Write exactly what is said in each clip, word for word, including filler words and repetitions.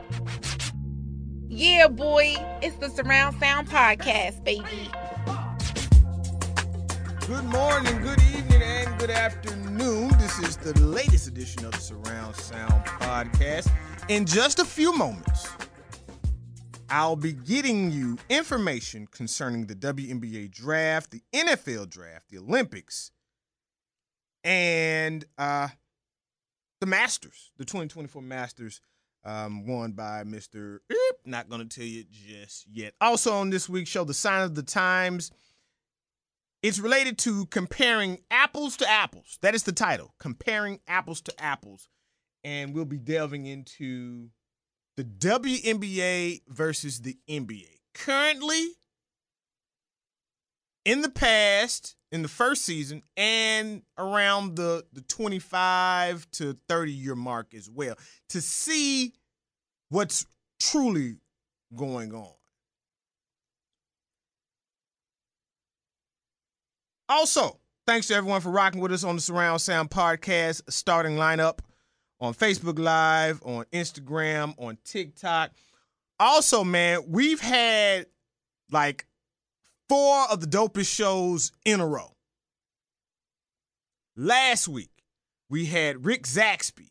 Yeah, boy, it's the Surround Sound Podcast, baby. Good morning, good evening, and good afternoon. This is the latest edition of the Surround Sound Podcast. In just a few moments, I'll be getting you information concerning the W N B A draft, the N F L draft, the Olympics, and uh, the Masters, the twenty twenty-four Masters, um, won by Mister Eep. Not going to tell you just yet. Also on this week's show, the Sign of the Times. It's related to comparing apples to apples. That is the title, Comparing Apples to Apples. And we'll be delving into the W N B A versus the N B A. Currently, in the past, in the first season, and around the, the twenty-five to thirty year mark as well, to see what's truly going on. Also, thanks to everyone for rocking with us on the Surround Sound Podcast starting lineup on Facebook Live, on Instagram, on TikTok. Also, man, we've had like four of the dopest shows in a row. Last week, we had Rick Zaxby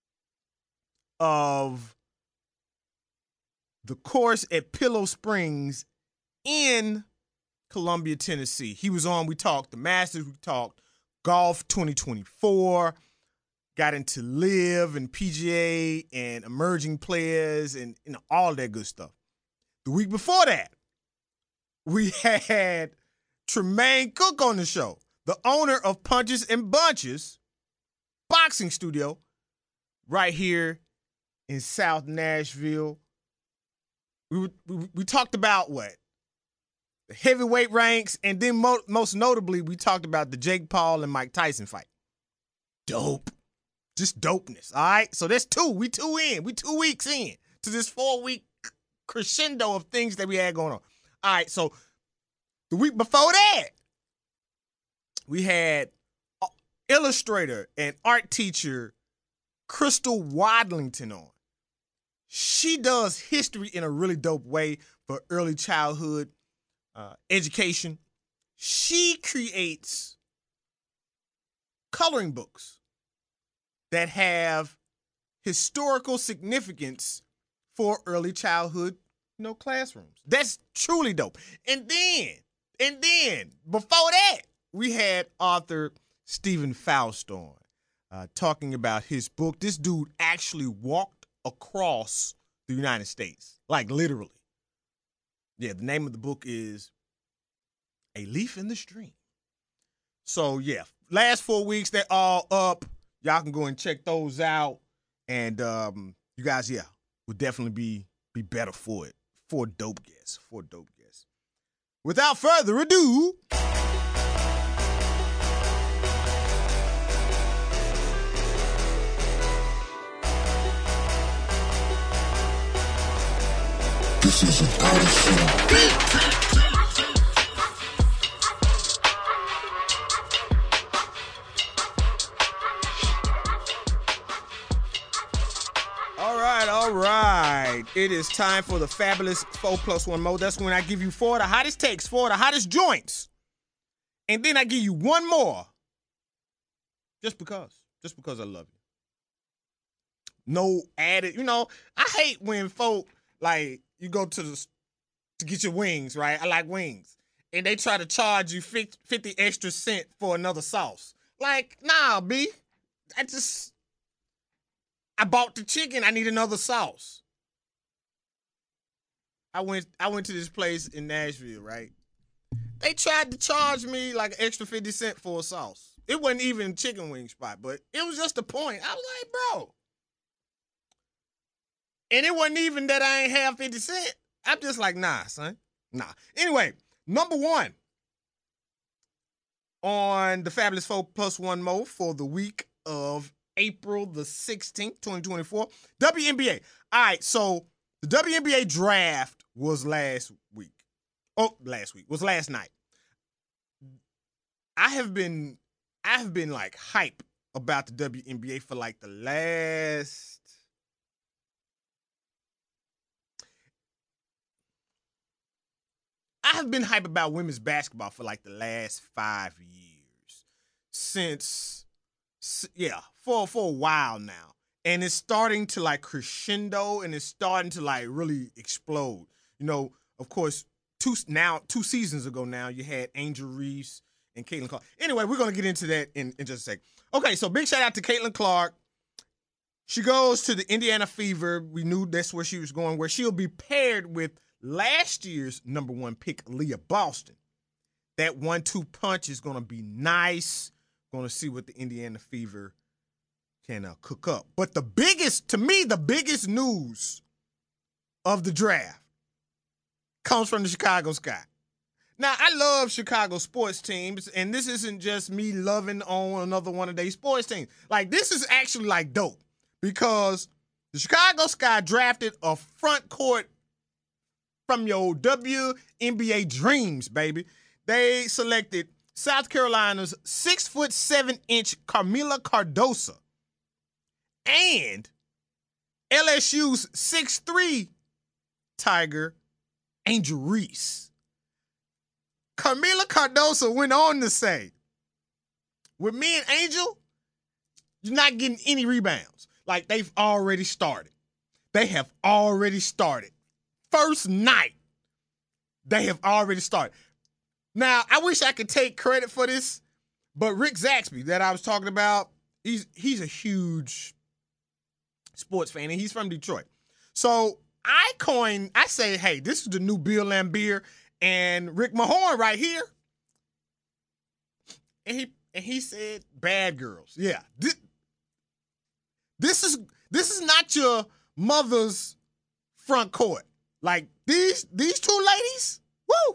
of the course at Pillow Springs in Columbia, Tennessee. He was on, we talked the Masters, we talked golf twenty twenty-four, got into live and P G A and emerging players and you know, all that good stuff. The week before that, we had Tremaine Cook on the show, the owner of Punches and Bunches boxing studio right here in South Nashville. We, we, we talked about what? The heavyweight ranks, and then mo- most notably, we talked about the Jake Paul and Mike Tyson fight. Dope. Just dopeness, all right? So that's two. We two in. We two weeks in to this four-week crescendo of things that we had going on. All right, so the week before that, we had illustrator and art teacher Crystal Wadlington on. She does history in a really dope way for early childhood Uh, education. She creates coloring books that have historical significance for early childhood, you know, classrooms. That's truly dope. And then, and then, before that, we had author Stephen Faust on uh, talking about his book. This dude actually walked across the United States, like literally. Yeah, the name of the book is A Leaf in the Stream. So, yeah, last four weeks, they're all up. Y'all can go and check those out. And um, you guys, yeah, will definitely be be better for it. For dope guests. For dope guests. Without further ado, this is an Odyssey. All right, all right. It is time for the fabulous four plus one mode. That's when I give you four of the hottest takes, four of the hottest joints. And then I give you one more. Just because. Just because I love you. No added, you know, I hate when folk, like, you go to the, to get your wings, right? I like wings. And they try to charge you fifty extra cent for another sauce. Like, nah, B. I just... I bought the chicken. I need another sauce. I went I went to this place in Nashville, right? They tried to charge me like an extra fifty cent for a sauce. It wasn't even a chicken wing spot, but it was just a point. I was like, bro. And it wasn't even that I ain't have fifty cent. I'm just like, nah, son. Nah. Anyway, number one on the Fabulous four plus one Mo for the week of April the sixteenth, twenty twenty-four. W N B A. All right, so the W N B A draft was last week. Oh, last week. Was last night. I have been, I have been like hype about the W N B A for like the last I have been hype about women's basketball for like the last five years. Since, yeah, for, for a while now. And it's starting to like crescendo and it's starting to like really explode. You know, of course, two now two seasons ago now, you had Angel Reese and Caitlin Clark. Anyway, we're going to get into that in, in just a sec. Okay, so big shout out to Caitlin Clark. She goes to the Indiana Fever. We knew that's where she was going, where she'll be paired with last year's number one pick, Leah Boston. That one two punch is going to be nice. Going to see what the Indiana Fever can uh, cook up. But the biggest, to me, the biggest news of the draft comes from the Chicago Sky. Now, I love Chicago sports teams, and this isn't just me loving on another one of their sports teams. Like, this is actually, like, dope because the Chicago Sky drafted a front court from your W N B A dreams, baby. They selected South Carolina's six foot seven inch Carmela Cardoso and L S U's six three Tiger Angel Reese. Carmela Cardoso went on to say, with me and Angel, you're not getting any rebounds. Like, they've already started. They have already started. First night, they have already started. Now, I wish I could take credit for this, but Rick Zaxby that I was talking about, he's he's a huge sports fan, and he's from Detroit. So I coined, I say, hey, this is the new Bill Laimbeer and Rick Mahorn right here. And he and he said, bad girls. Yeah. This, this is this is not your mother's front court. Like, these these two ladies, woo!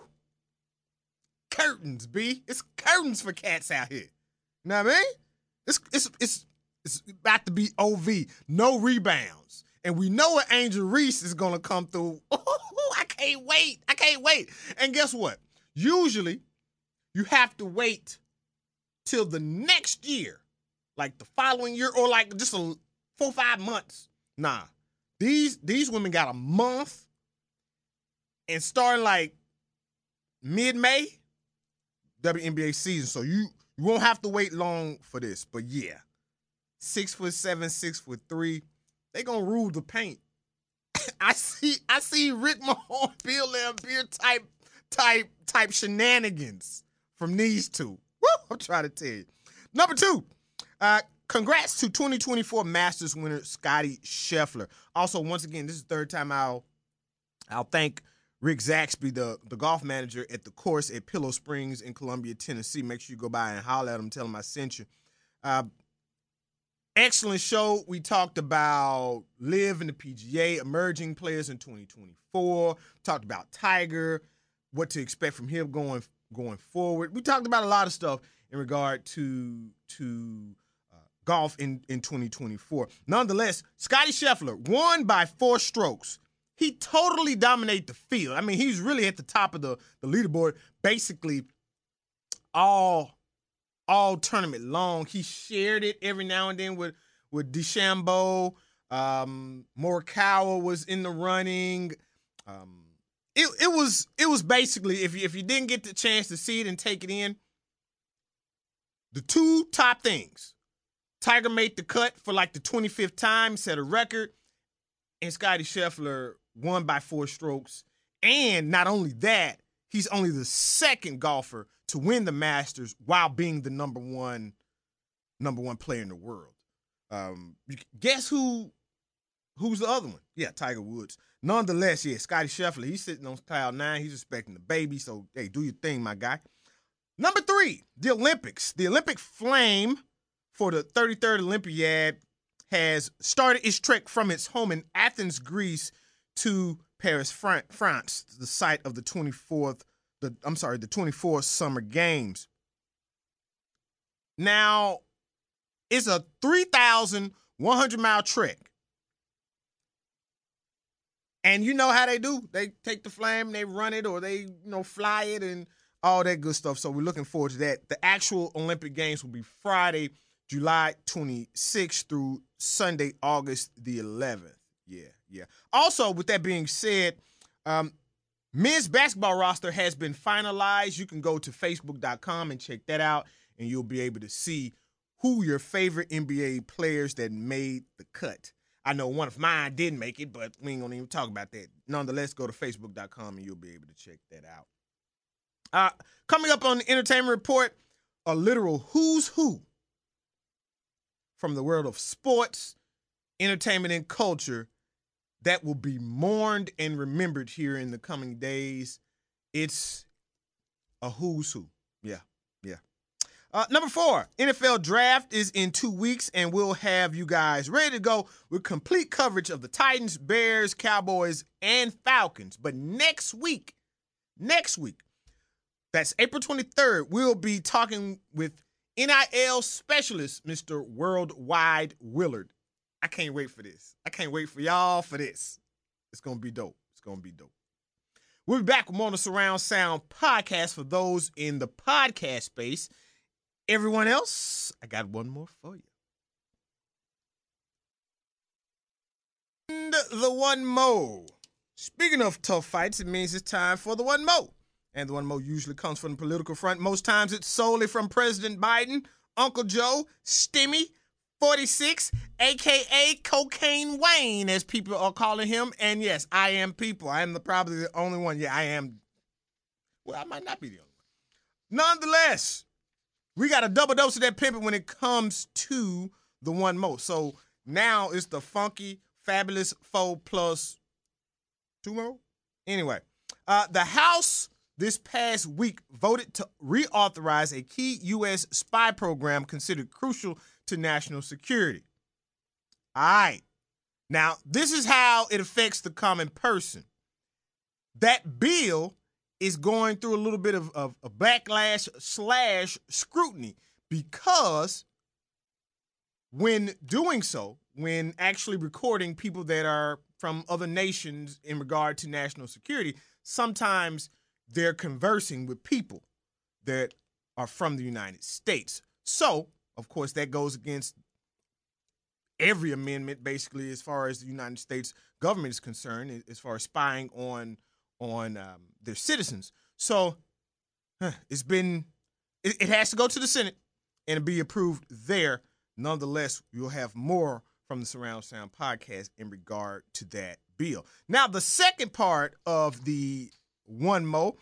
Curtains, B. It's curtains for cats out here. You know what I mean? It's it's it's it's about to be O V. No rebounds. And we know what Angel Reese is gonna come through. Oh, I can't wait. I can't wait. And guess what? Usually, you have to wait till the next year, like the following year, or like just a four, five months. Nah. These these women got a month, and starting like mid-May, W N B A season. So you, you won't have to wait long for this. But yeah, six foot seven, six foot three, they gonna rule the paint. I see, I see Rick Mahorn, Bill Laimbeer type, type, type shenanigans from these two. Woo! I'm trying to tell you. Number two, uh, congrats to twenty twenty-four Masters winner Scottie Scheffler. Also, once again, this is the third time I'll, I'll thank Rick Zaxby, the, the golf manager at the course at Pillow Springs in Columbia, Tennessee. Make sure you go by and holler at him, tell him I sent you. Uh, excellent show. We talked about Liv and the P G A, emerging players in twenty twenty-four. Talked about Tiger, what to expect from him going going forward. We talked about a lot of stuff in regard to to uh, golf in, in twenty twenty-four. Nonetheless, Scottie Scheffler won by four strokes. He totally dominated the field. I mean, he's really at the top of the, the leaderboard, basically all all tournament long. He shared it every now and then with, with DeChambeau. Um, Morikawa was in the running. Um, it it was it was basically, if you, if you didn't get the chance to see it and take it in, the two top things. Tiger made the cut for like the twenty-fifth time, set a record, and Scottie Scheffler won by four strokes. And not only that, he's only the second golfer to win the Masters while being the number one number one player in the world. Um, guess who? Who's the other one? Yeah, Tiger Woods. Nonetheless, yeah, Scottie Scheffler, he's sitting on cloud nine. He's expecting the baby, so, hey, do your thing, my guy. Number three, the Olympics. The Olympic flame for the thirty-third Olympiad has started its trek from its home in Athens, Greece, to Paris, France, the site of the twenty-fourth, the I'm sorry, the twenty-fourth Summer Games. Now, it's a three thousand one hundred mile trek. And you know how they do. They take the flame, they run it, or they, you know, fly it and all that good stuff. So we're looking forward to that. The actual Olympic Games will be Friday, July twenty-sixth through Sunday, August the eleventh. Yeah, yeah. Also, with that being said, um, men's basketball roster has been finalized. You can go to facebook dot com and check that out, and you'll be able to see who your favorite N B A players that made the cut. I know one of mine didn't make it, but we ain't going to even talk about that. Nonetheless, go to facebook dot com and you'll be able to check that out. Uh, coming up on the Entertainment Report, a literal who's who from the world of sports, entertainment, and culture that will be mourned and remembered here in the coming days. It's a who's who. Yeah, yeah. Uh, number four, N F L Draft is in two weeks, and we'll have you guys ready to go with complete coverage of the Titans, Bears, Cowboys, and Falcons. But next week, next week, that's April twenty-third, we'll be talking with N I L specialist, Mister Worldwide Willard. I can't wait for this. I can't wait for y'all for this. It's going to be dope. It's going to be dope. We'll be back with more on the Surround Sound podcast for those in the podcast space. Everyone else, I got one more for you. And the one mo. Speaking of tough fights, it means it's time for the one mo. And the one mo usually comes from the political front. Most times it's solely from President Biden, Uncle Joe, Stimmy, forty-six, a k a. Cocaine Wayne, as people are calling him. And yes, I am people. I am the, probably the only one. Yeah, I am. Well, I might not be the only one. Nonetheless, we got a double dose of that pimping when it comes to the one mo. So now it's the funky, fabulous four plus two mo. Anyway, uh, the House this past week voted to reauthorize a key U S spy program considered crucial to national security. All right. Now, this is how it affects the common person. That bill is going through a little bit of, of, of backlash slash scrutiny because when doing so, when actually recording people that are from other nations in regard to national security, sometimes they're conversing with people that are from the United States. So, of course, that goes against every amendment, basically, as far as the United States government is concerned, as far as spying on on um, their citizens. So huh, it's been, it, it has to go to the Senate and be approved there. Nonetheless, you'll have more from the Surround Sound podcast in regard to that bill. Now, the second part of the one mo,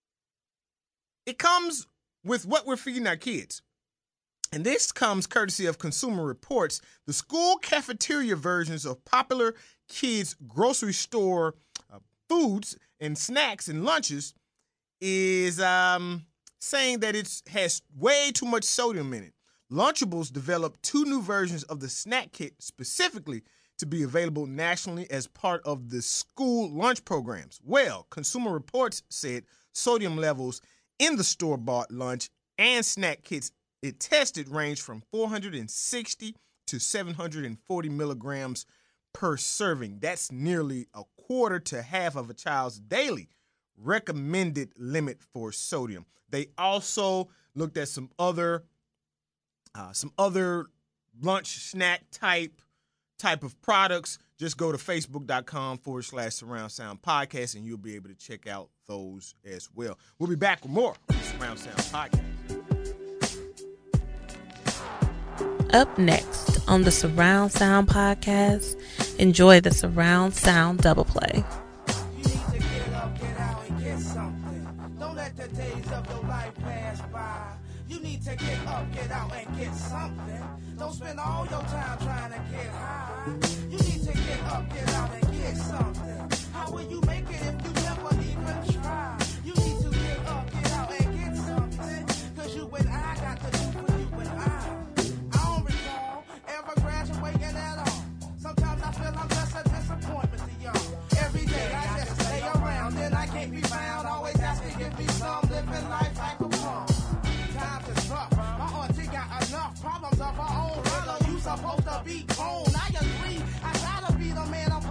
it comes with what we're feeding our kids. And this comes courtesy of Consumer Reports. The school cafeteria versions of popular kids' grocery store uh, foods and snacks and lunches is um, saying that it has way too much sodium in it. Lunchables developed two new versions of the snack kit specifically to be available nationally as part of the school lunch programs. Well, Consumer Reports said sodium levels in the store-bought lunch and snack kits it tested ranged from four hundred sixty to seven hundred forty milligrams per serving. That's nearly a quarter to half of a child's daily recommended limit for sodium. They also looked at some other uh, some other lunch snack type type of products. Just go to facebook.com forward slash surround sound podcast and you'll be able to check out those as well. We'll be back with more on the Surround Sound podcast. Up next on the Surround Sound podcast, enjoy the Surround Sound double play. You need to get up, get out, and get something. Don't let the days of your life pass by. You need to get up, get out, and get something. Don't spend all your time trying to get high. You need to get up, get out, and get something. How will you make it if you never even try? You need to get up, get out, and get something. Cause you and I got to do for you and I. I don't recall ever graduating at all. Sometimes I feel I'm just a disappointment to y'all. Every day I just stay around, then I can't be found. Always asking if me some living life like a bum. Times is rough. My auntie got enough problems of her own. Brother, you supposed to be grown. I agree. I gotta be the man I'm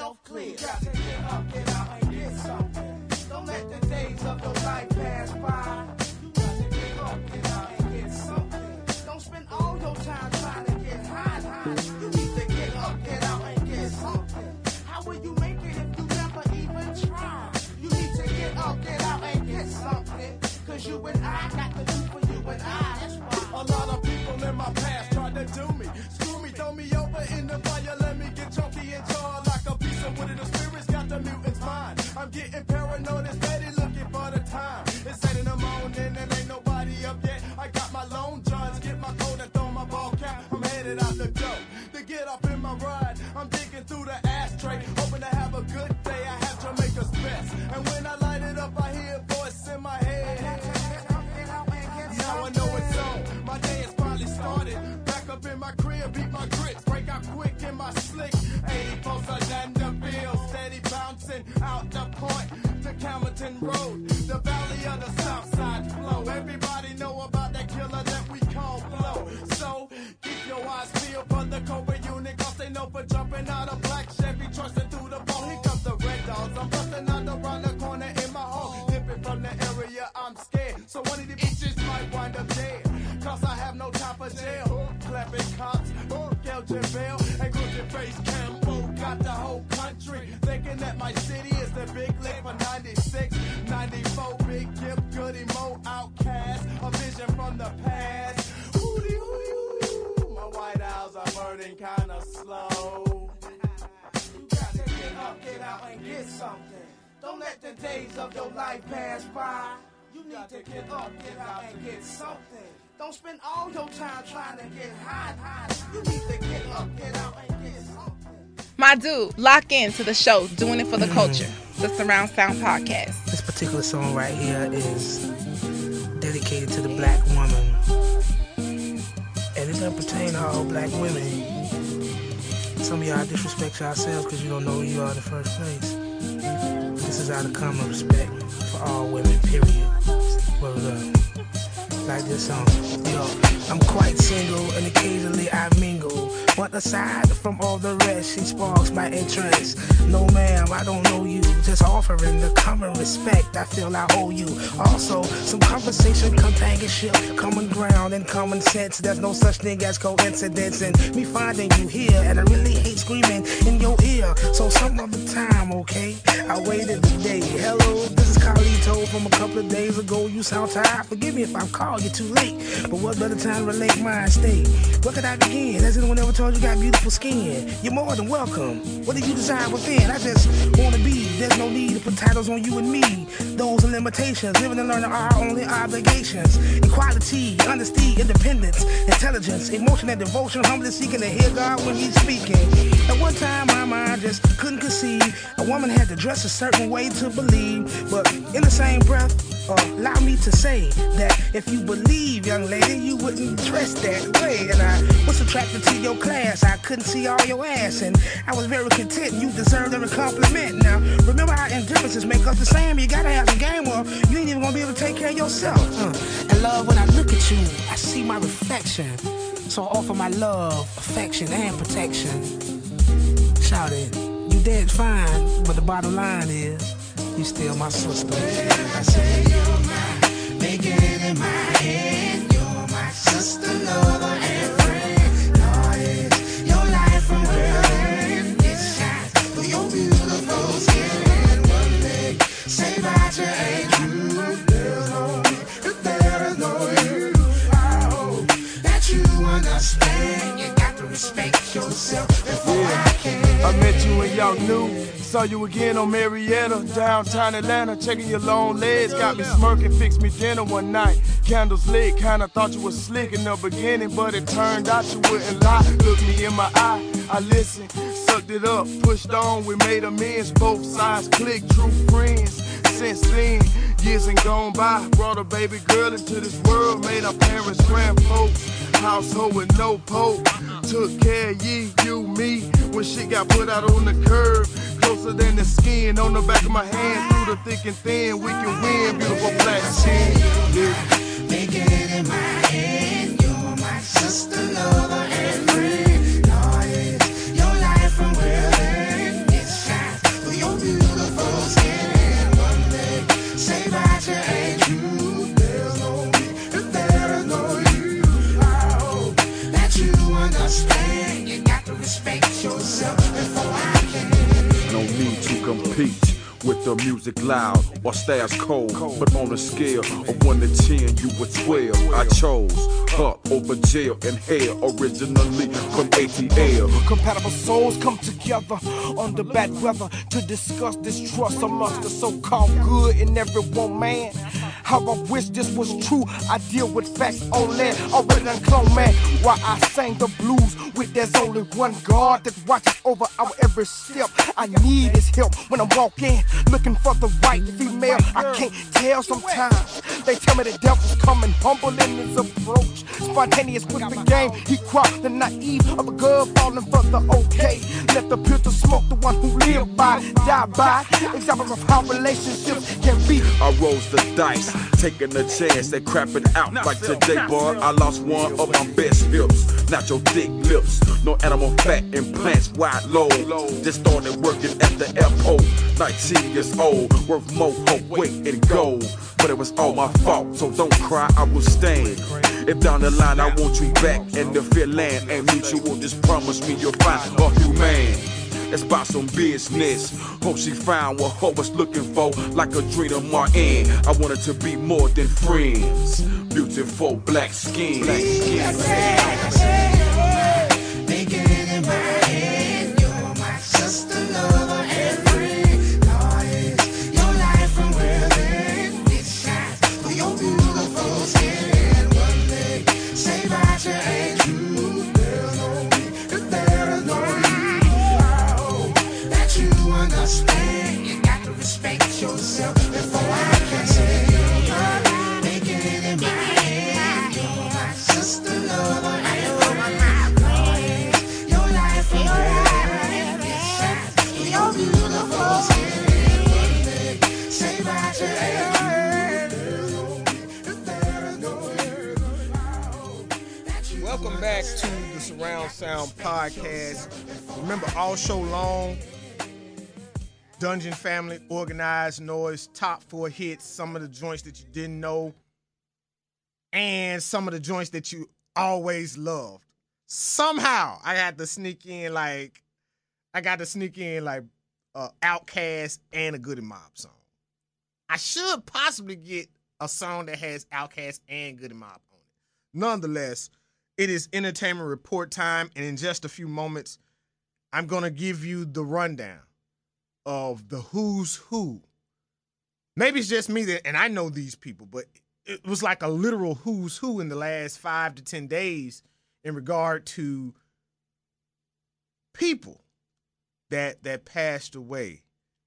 yourself clear. You got to get up, get out, and get something. Don't let the days of your life pass by. You got to get up, get out, and get something. Don't spend all your time trying to get high, high. You need to get up, get out, and get something. How will you make it if you never even try? You need to get up, get out, and get something. Cause you and I got to do for you and I. That's why. A lot of people in my past tried to do me. Screw me, throw me over in the fire. Let me get chunky and charred like a piece of wood. The spirits got the mutant's mind. I'm getting paranoid and steady looking for the time. It's eight in the morning and ain't nobody up yet. I got my lone johns, get my coat and throw my ball cap. I'm headed out the door to get up in my ride. I'm digging through the ashtray, hoping to have a good day. I have Jamaica's best. And when I light it up, I hear a voice in my head. Now I know it's on. My day has finally started. Back up in my crib, beat my grits, break out quick in my slick. eighty-four Vanderbilt, steady bouncing out the point to Camerton Road, the valley of the South Side flow. Everybody know about that killer that we call Blow. So keep your eyes peeled for the Cobra unit, cause they know for jumping out a black Chevy, trusting through the ball. Here comes the Red Dogs. I'm busting out around the corner in my home, dipping from the area. I'm scared, so one of the bitches might wind up dead. Cause I have no time for jail. Clapping cops, Elgin Bell, and Gucci Face Campo. Got the whole country thinking that my city is the big lick for ninety-six, ninety-four. Big Gift, Goody Mo, Outcast, a vision from the past. Hootie, hootie, hootie. My White Owls are burning kinda slow. You got to get up, get out, and get something. Don't let the days of your life pass by. You need to get up, get out, and get something. Don't spend all your time trying to get high, high. You need to get up, get out, and get something. My dude, lock in to the show, Doing It for the Culture, the Surround Sound Podcast. This particular song right here is dedicated to the black woman. And it doesn't pertain to all black women. Some of y'all disrespect yourselves because you don't know who you are in the first place. This is out of common respect for all women, period. Well done. Like this song. Yo, I'm quite single and occasionally I mingle. But aside from all the rest, she sparks my interest. No ma'am, I don't know you. Just offering the common respect I feel I owe you. Also, some conversation, companionship, common ground and common sense. There's no such thing as coincidence in me finding you here. And I really hate screaming in your ear. So some of the time, okay? I waited the day. Hello, this is Carlito from a couple of days ago. You sound tired. Forgive me if I've called you too late. But what better time to relate my state? Where could I begin? Has anyone ever told you you got beautiful skin? You're more than welcome. What do you desire within? I just want to be. There's no need to put titles on you and me. Those are limitations. Living and learning are our only obligations. Equality, honesty, independence, intelligence, emotion and devotion. Humbly seeking to hear God when He's speaking. At one time, my mind just couldn't conceive. A woman had to dress a certain way to believe. But in the same breath, uh, allow me to say that if you believe, young lady, you wouldn't dress that way. And I was attracted to your class. I couldn't see all your ass, and I was very content. You deserved every compliment. Now, remember how indifferences make us the same. You gotta have some game, or you ain't even gonna be able to take care of yourself. Uh, and love, when I look at you, I see my reflection. So I offer my love, affection, and protection. Shout it, you dead fine, but the bottom line is, you still my sister. I say you're my, make it in my head. You're my sister, lover, and friend. Lord, it's your life from within. It shines through your beautiful skin. And one day, say that you ain't true. There's no me, if there is no you. I hope that you understand. You got to respect yourself before Yeah. I can. I met you when y'all knew. Saw you again on Marietta, downtown Atlanta, checking your long legs. Got me smirking, fixed me dinner one night. Candles lit, kinda thought you was slick in the beginning, but it turned out you wouldn't lie. Looked me in my eye, I listened, sucked it up, pushed on, we made amends. Both sides clicked, true friends. Since then, years and gone by, brought a baby girl into this world, made our parents grandfolks. Household with no pope, took care of ye, you, me, when shit got put out on the curb. Closer than the skin on the back of my hand, through the thick and thin, we can win, beautiful black skin. Yeah. Make it in my head, you're my sister, lover, and friend. Lord, it's your life from within. It shines. peach. With the music loud or stairs cold, but on a scale of one to ten, you were twelve. I chose her over jail and hell, originally from A T L. Compatible souls come together under bad weather to discuss distrust amongst the so-called good in everyone, man. How I wish this was true. I deal with facts only, already done clone, man. Why I sang the blues with there's only one God that watches over our every step. I need his help when I'm walking, looking for the right female. I can't tell sometimes. They tell me the devil's coming, humble in his approach. Spontaneous with the game. He crossed the naive of a girl falling for the okay. Let the pistol smoke the one who live by, die by. Example of how relationships can be. I rolls the dice, taking a chance they crap it out. Like today, boy, I lost one of my best hips. Not your thick lips, no animal fat implants, wide low. Just started working at the airport, nineteen years old, worth more hope, weight, and gold. But it was all my fault, so don't cry, I will stand. If down the line I want you back, and the fear land ain't mutual, just promise me you'll find a human. Let's buy some business. Hope she found what her was looking for, like a dream of Martin. I wanted to be more than friends. Beautiful black skin. Black skin. Welcome back to the Surround Sound Podcast. Remember, all show long, Dungeon Family, Organized Noise, top four hits, some of the joints that you didn't know, and some of the joints that you always loved. Somehow, I had to sneak in like, I got to sneak in like uh, Outkast and a Goody Mob song. I should possibly get a song that has Outkast and Goody Mob on it. Nonetheless, it is entertainment report time, and in just a few moments, I'm going to give you the rundown of the who's who. Maybe it's just me, that, and I know these people, but it was like a literal who's who in the last five to ten days in regard to people that that passed away.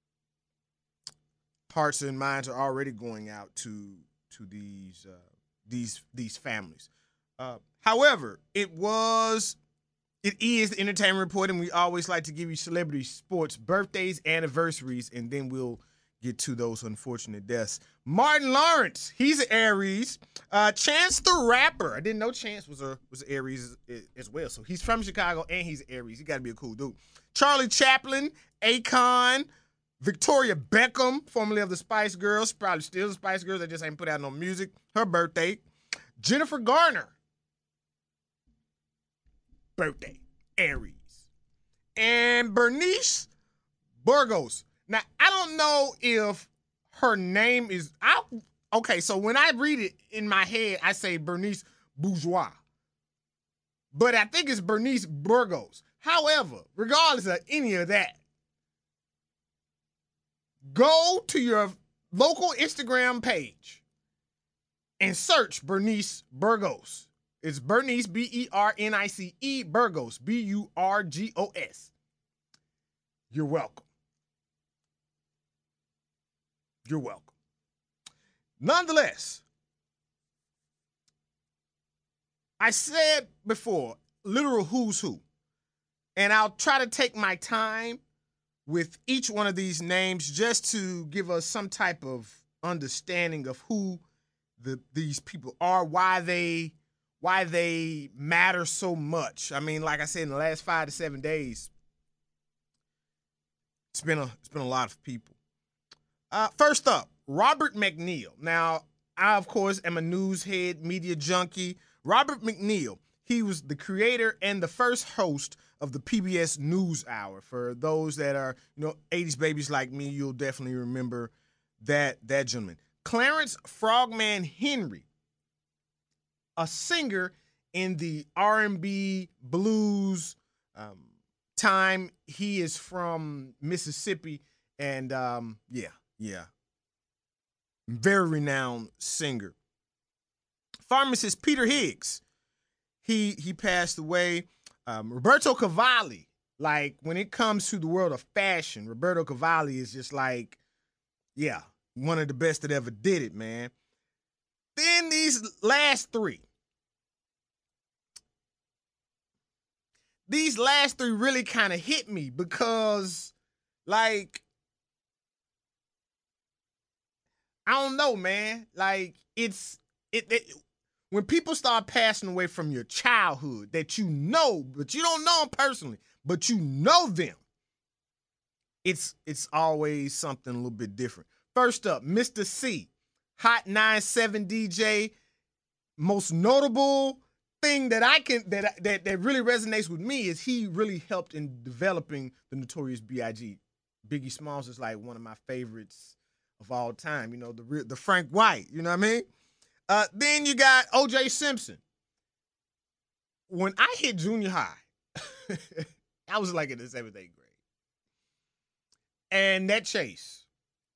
Hearts and minds are already going out to to these uh, these these families. Uh, however, it was, it is the entertainment report, and we always like to give you celebrity sports birthdays, anniversaries, and then we'll get to those unfortunate deaths. Martin Lawrence, he's an Aries. Uh, Chance the Rapper, I didn't know Chance was a was an Aries as, as well. So he's from Chicago and he's an Aries. He got to be a cool dude. Charlie Chaplin, Akon, Victoria Beckham, formerly of the Spice Girls, probably still the Spice Girls. They just ain't put out no music. Her birthday. Jennifer Garner, birthday, Aries. And Bernice Burgos. Now, I don't know if her name is, I, okay, so when I read it in my head, I say Bernice Bourgeois. But I think it's Bernice Burgos. However, regardless of any of that, go to your local Instagram page and search Bernice Burgos. It's Bernice, B E R N I C E, Burgos, B U R G O S. You're welcome. You're welcome. Nonetheless, I said before, literal who's who. And I'll try to take my time with each one of these names just to give us some type of understanding of who the these people are, why they why they matter so much. I mean, like I said, in the last five to seven days, it's been a it's been a lot of people. Uh, first up, Robert McNeil. Now, I, of course, am a news head, media junkie. Robert McNeil, he was the creator and the first host of the P B S News Hour. For those that are, you know, eighties babies like me, you'll definitely remember that that gentleman. Clarence Frogman Henry, a singer in the R and B blues um, time. He is from Mississippi, and um, yeah, yeah, very renowned singer. Pharmacist Peter Higgs, he he passed away. Um, Roberto Cavalli, like when it comes to the world of fashion, Roberto Cavalli is just like, yeah, one of the best that ever did it, man. Then these last three. These last three really kind of hit me because, like, I don't know, man. Like, it's, it, it when people start passing away from your childhood that you know, but you don't know them personally, but you know them, it's it's always something a little bit different. First up, Mister C, Hot nine seven D J. Most notable thing that I can that that that really resonates with me is he really helped in developing the Notorious B I G Biggie Smalls is like one of my favorites of all time. You know, the the Frank White. You know what I mean? Uh, then you got O J Simpson. When I hit junior high, I was like in the seventh, eighth grade, and that chase.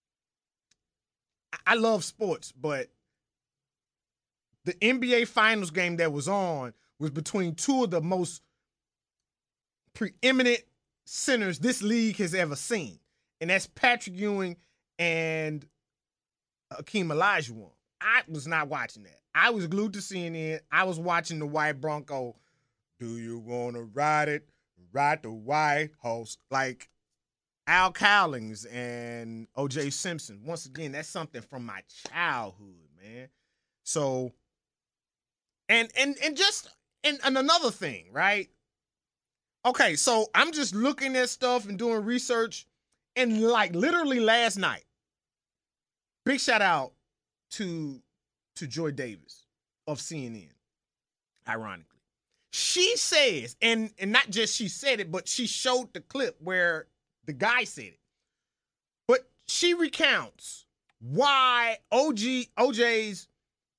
I love sports, but the N B A Finals game that was on was between two of the most preeminent centers this league has ever seen. And that's Patrick Ewing and Hakeem Olajuwon. I was not watching that. I was glued to C N N. I was watching the White Bronco. Do you want to ride it? Ride the White Horse. Like Al Cowlings and O J Simpson. Once again, that's something from my childhood, man. So, and and and just, and, and another thing, right? Okay, so I'm just looking at stuff and doing research, and like literally last night, big shout out to to Joy Davis of C N N, ironically. She says, and, and not just she said it, but she showed the clip where the guy said it. But she recounts why O G O J's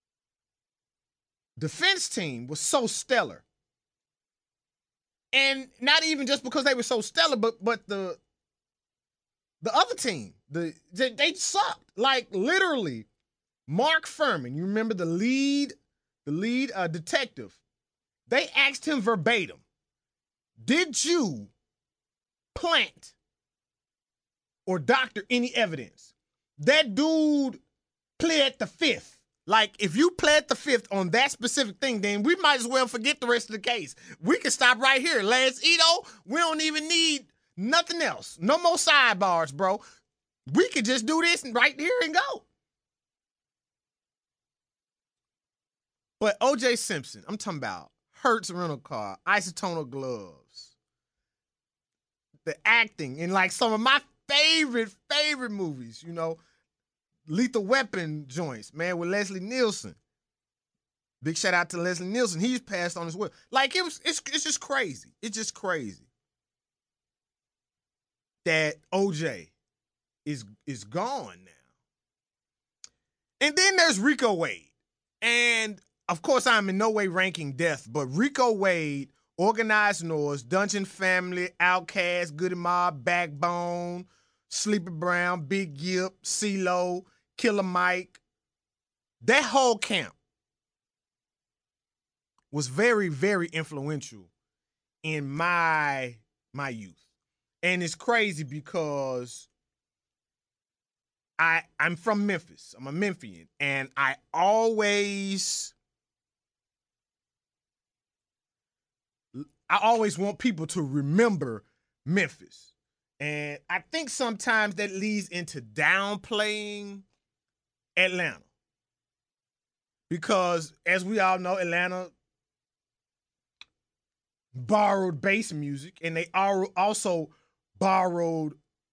defense team was so stellar. And not even just because they were so stellar, but but the the other team, the they, they sucked. Like literally, Mark Furman, you remember the lead, the lead uh, detective. They asked him verbatim, "Did you plant or doctor any evidence?" That dude pled the fifth. Like, if you pled the fifth on that specific thing, then we might as well forget the rest of the case. We can stop right here. Lance Ito, we don't even need nothing else. No more sidebars, bro. We could just do this right here and go. But O J Simpson, I'm talking about Hertz rental car, isotonal gloves, the acting in like some of my favorite, favorite movies, you know, Lethal Weapon joints, man, with Leslie Nielsen. Big shout out to Leslie Nielsen. He's passed on as well. Like, it was, it's, it's just crazy. It's just crazy that O J is, is gone now. And then there's Rico Wade. And, of course, I'm in no way ranking death, but Rico Wade, Organized Noise, Dungeon Family, Outkast, Goody Mob, Backbone, Sleepy Brown, Big Yip, CeeLo, Killer Mike, that whole camp was very, very influential in my my youth. And it's crazy because I, I'm from Memphis. I'm a Memphian. And I always, I always want people to remember Memphis. And I think sometimes that leads into downplaying Atlanta. Because, as we all know, Atlanta borrowed bass music, and they also borrowed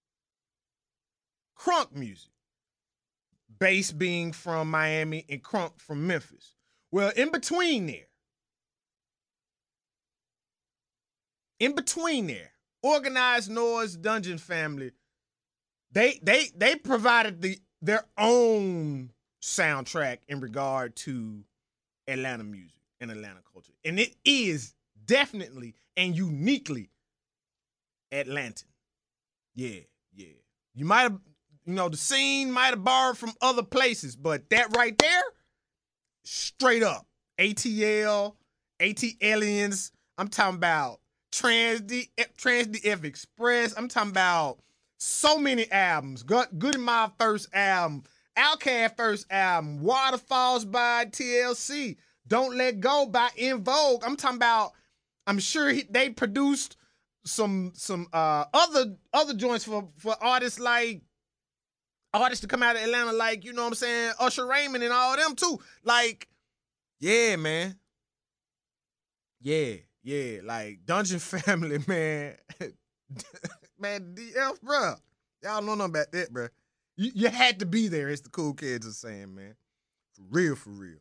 crunk music. Bass being from Miami and crunk from Memphis. Well, in between there, in between there, Organized Noise Dungeon Family, they they they provided the their own soundtrack in regard to Atlanta music and Atlanta culture. And it is definitely and uniquely Atlantan. Yeah, yeah. You might have, you know, the scene might have borrowed from other places, but that right there, straight up. A T L, AT Aliens, I'm talking about Trans D, Trans D F Express, I'm talking about so many albums. Good, Good and Mild first album, Outkast first album, Waterfalls by T L C, Don't Let Go by In Vogue. I'm talking about, I'm sure he, they produced some some uh, other other joints for, for artists like, artists to come out of Atlanta like, you know what I'm saying, Usher Raymond and all them too. Like, yeah, man. Yeah, yeah. Like, Dungeon Family, man. Man, D F, bro. Y'all know nothing about that, bro. You, you had to be there, as the cool kids are saying, man. For real, for real.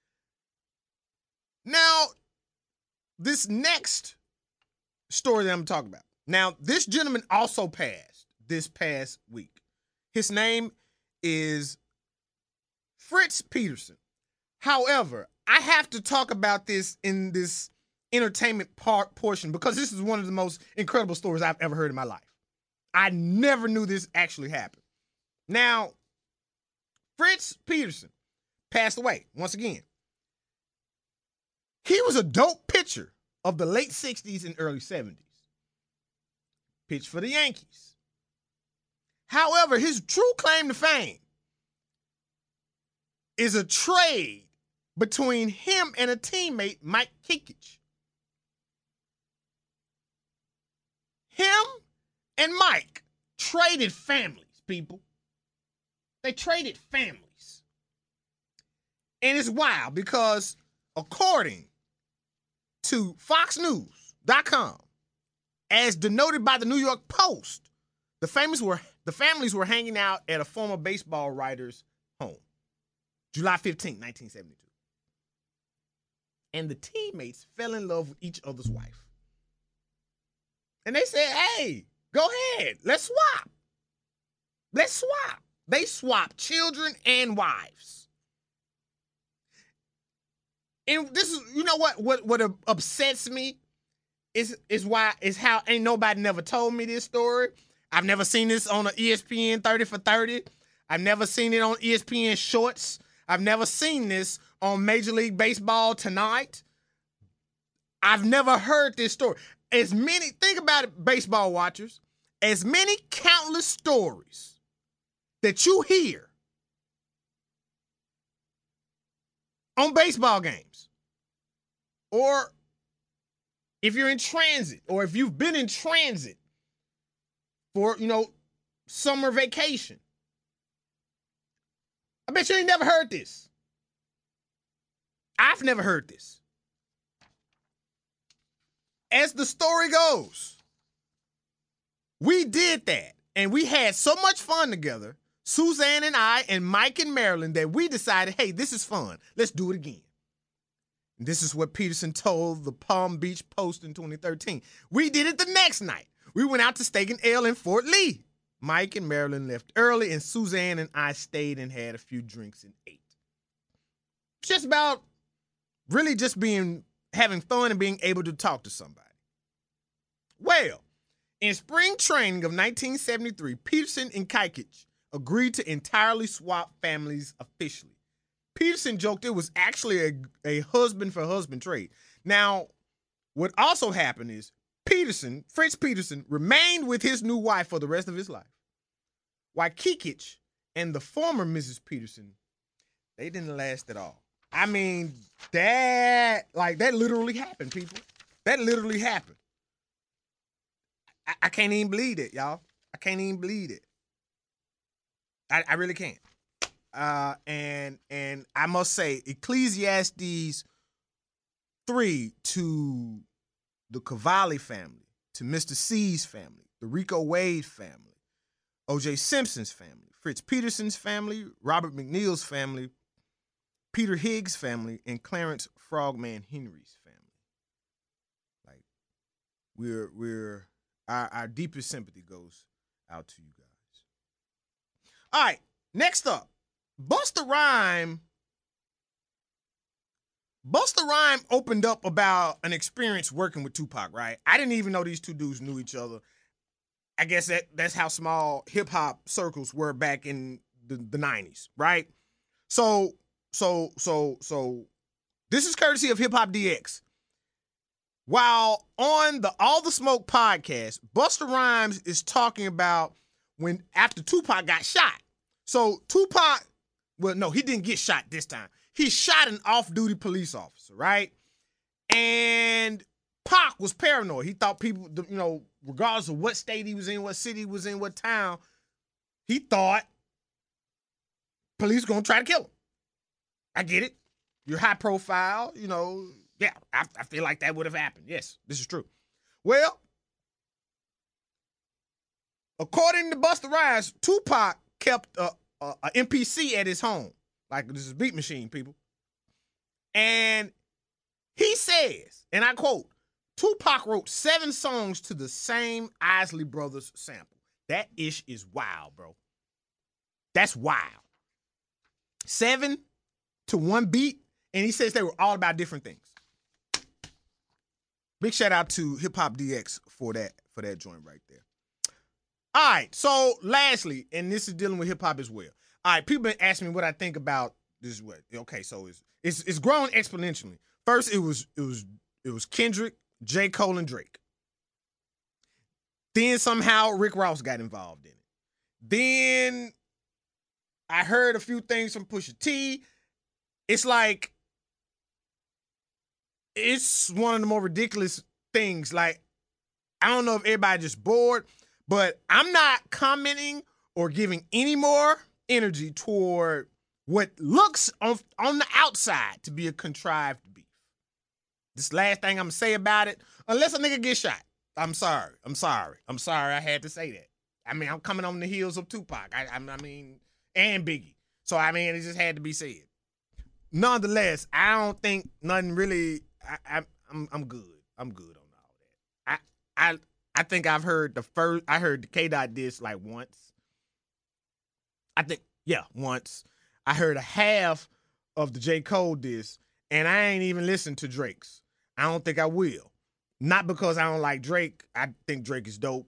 Now, this next story that I'm talking about. Now, this gentleman also passed this past week. His name is Fritz Peterson. However, I have to talk about this in this entertainment part portion because this is one of the most incredible stories I've ever heard in my life. I never knew this actually happened. Now, Fritz Peterson passed away once again. He was a dope pitcher of the late sixties and early seventies. Pitched for the Yankees. However, his true claim to fame is a trade between him and a teammate, Mike Kikich. Him and Mike traded families, people. They traded families. And it's wild because according to Fox News dot com, as denoted by the New York Post, the families were the families were hanging out at a former baseball writer's home, July fifteenth, nineteen seventy-two. And the teammates fell in love with each other's wife. And they said, hey, go ahead, let's swap. Let's swap. They swapped children and wives. And this is, you know what, what, what upsets me is, is why, is how ain't nobody never told me this story. I've never seen this on an E S P N thirty for thirty. I've never seen it on E S P N Shorts. I've never seen this on Major League Baseball Tonight. I've never heard this story. As many, think about it, baseball watchers, as many countless stories that you hear on baseball games, or if you're in transit, or if you've been in transit for, you know, summer vacation, I bet you ain't never heard this. I've never heard this. As the story goes, we did that, and we had so much fun together, Suzanne and I and Mike and Marilyn, that we decided, hey, this is fun. Let's do it again. And this is what Peterson told the Palm Beach Post in twenty thirteen. We did it the next night. We went out to Steak and Ale in Fort Lee. Mike and Marilyn left early, and Suzanne and I stayed and had a few drinks and ate. Just about really just being, having fun and being able to talk to somebody. Well, in spring training of nineteen seventy-three, Peterson and Kikich agreed to entirely swap families officially. Peterson joked it was actually a, a husband-for-husband trade. Now, what also happened is Peterson, Fritz Peterson, remained with his new wife for the rest of his life, while Kikich and the former Missus Peterson, they didn't last at all. I mean, that, like, that literally happened, people. That literally happened. I, I can't even believe it, y'all. I can't even believe it. I, I really can't. Uh, and and I must say, Ecclesiastes three to the Cavalli family, to Mister C's family, the Rico Wade family, O J Simpson's family, Fritz Peterson's family, Robert McNeil's family, Peter Higgs' family, and Clarence Frogman Henry's family. Like, we're we're our, our deepest sympathy goes out to you guys. All right, next up, Busta Rhyme. Busta Rhyme opened up about an experience working with Tupac, right? I didn't even know these two dudes knew each other. I guess that that's how small hip hop circles were back in the, the nineties, right? So, so, so, so this is courtesy of Hip Hop D X. While on the All the Smoke podcast, Busta Rhymes is talking about when after Tupac got shot. So Tupac, well, no, he didn't get shot this time. He shot an off-duty police officer, right? And Pac was paranoid. He thought people, you know, regardless of what state he was in, what city he was in, what town, he thought police gonna try to kill him. I get it. You're high profile, you know. Yeah, I, I feel like that would have happened. Yes, this is true. Well, according to Busta Rhymes, Tupac kept a, a, a M P C at his home. Like, this is Beat Machine, people. And he says, and I quote, Tupac wrote seven songs to the same Isley Brothers sample. That ish is wild, bro. That's wild. Seven to one beat, and he says they were all about different things. Big shout out to Hip Hop D X for that, for that joint right there. All right, so lastly, and this is dealing with hip hop as well. All right, people been asking me what I think about this. What? Okay, so it's it's it's grown exponentially. First, it was it was it was Kendrick, J. Cole, and Drake. Then somehow Rick Ross got involved in it. Then I heard a few things from Pusha T. It's like it's one of the more ridiculous things. Like, I don't know if everybody just bored, but I'm not commenting or giving any more energy toward what looks on, on the outside to be a contrived beef. This last thing I'm gonna say about it, unless a nigga get shot. I'm sorry. I'm sorry. I'm sorry I had to say that. I mean, I'm coming on the heels of Tupac. I, I, I mean, and Biggie. So, I mean, it just had to be said. Nonetheless, I don't think nothing really, I, I, I'm I'm good. I'm good on all that. I I I think I've heard the first, I heard the K-Dot diss like once. I think, yeah, once. I heard a half of the J. Cole diss, and I ain't even listened to Drake's. I don't think I will. Not because I don't like Drake. I think Drake is dope.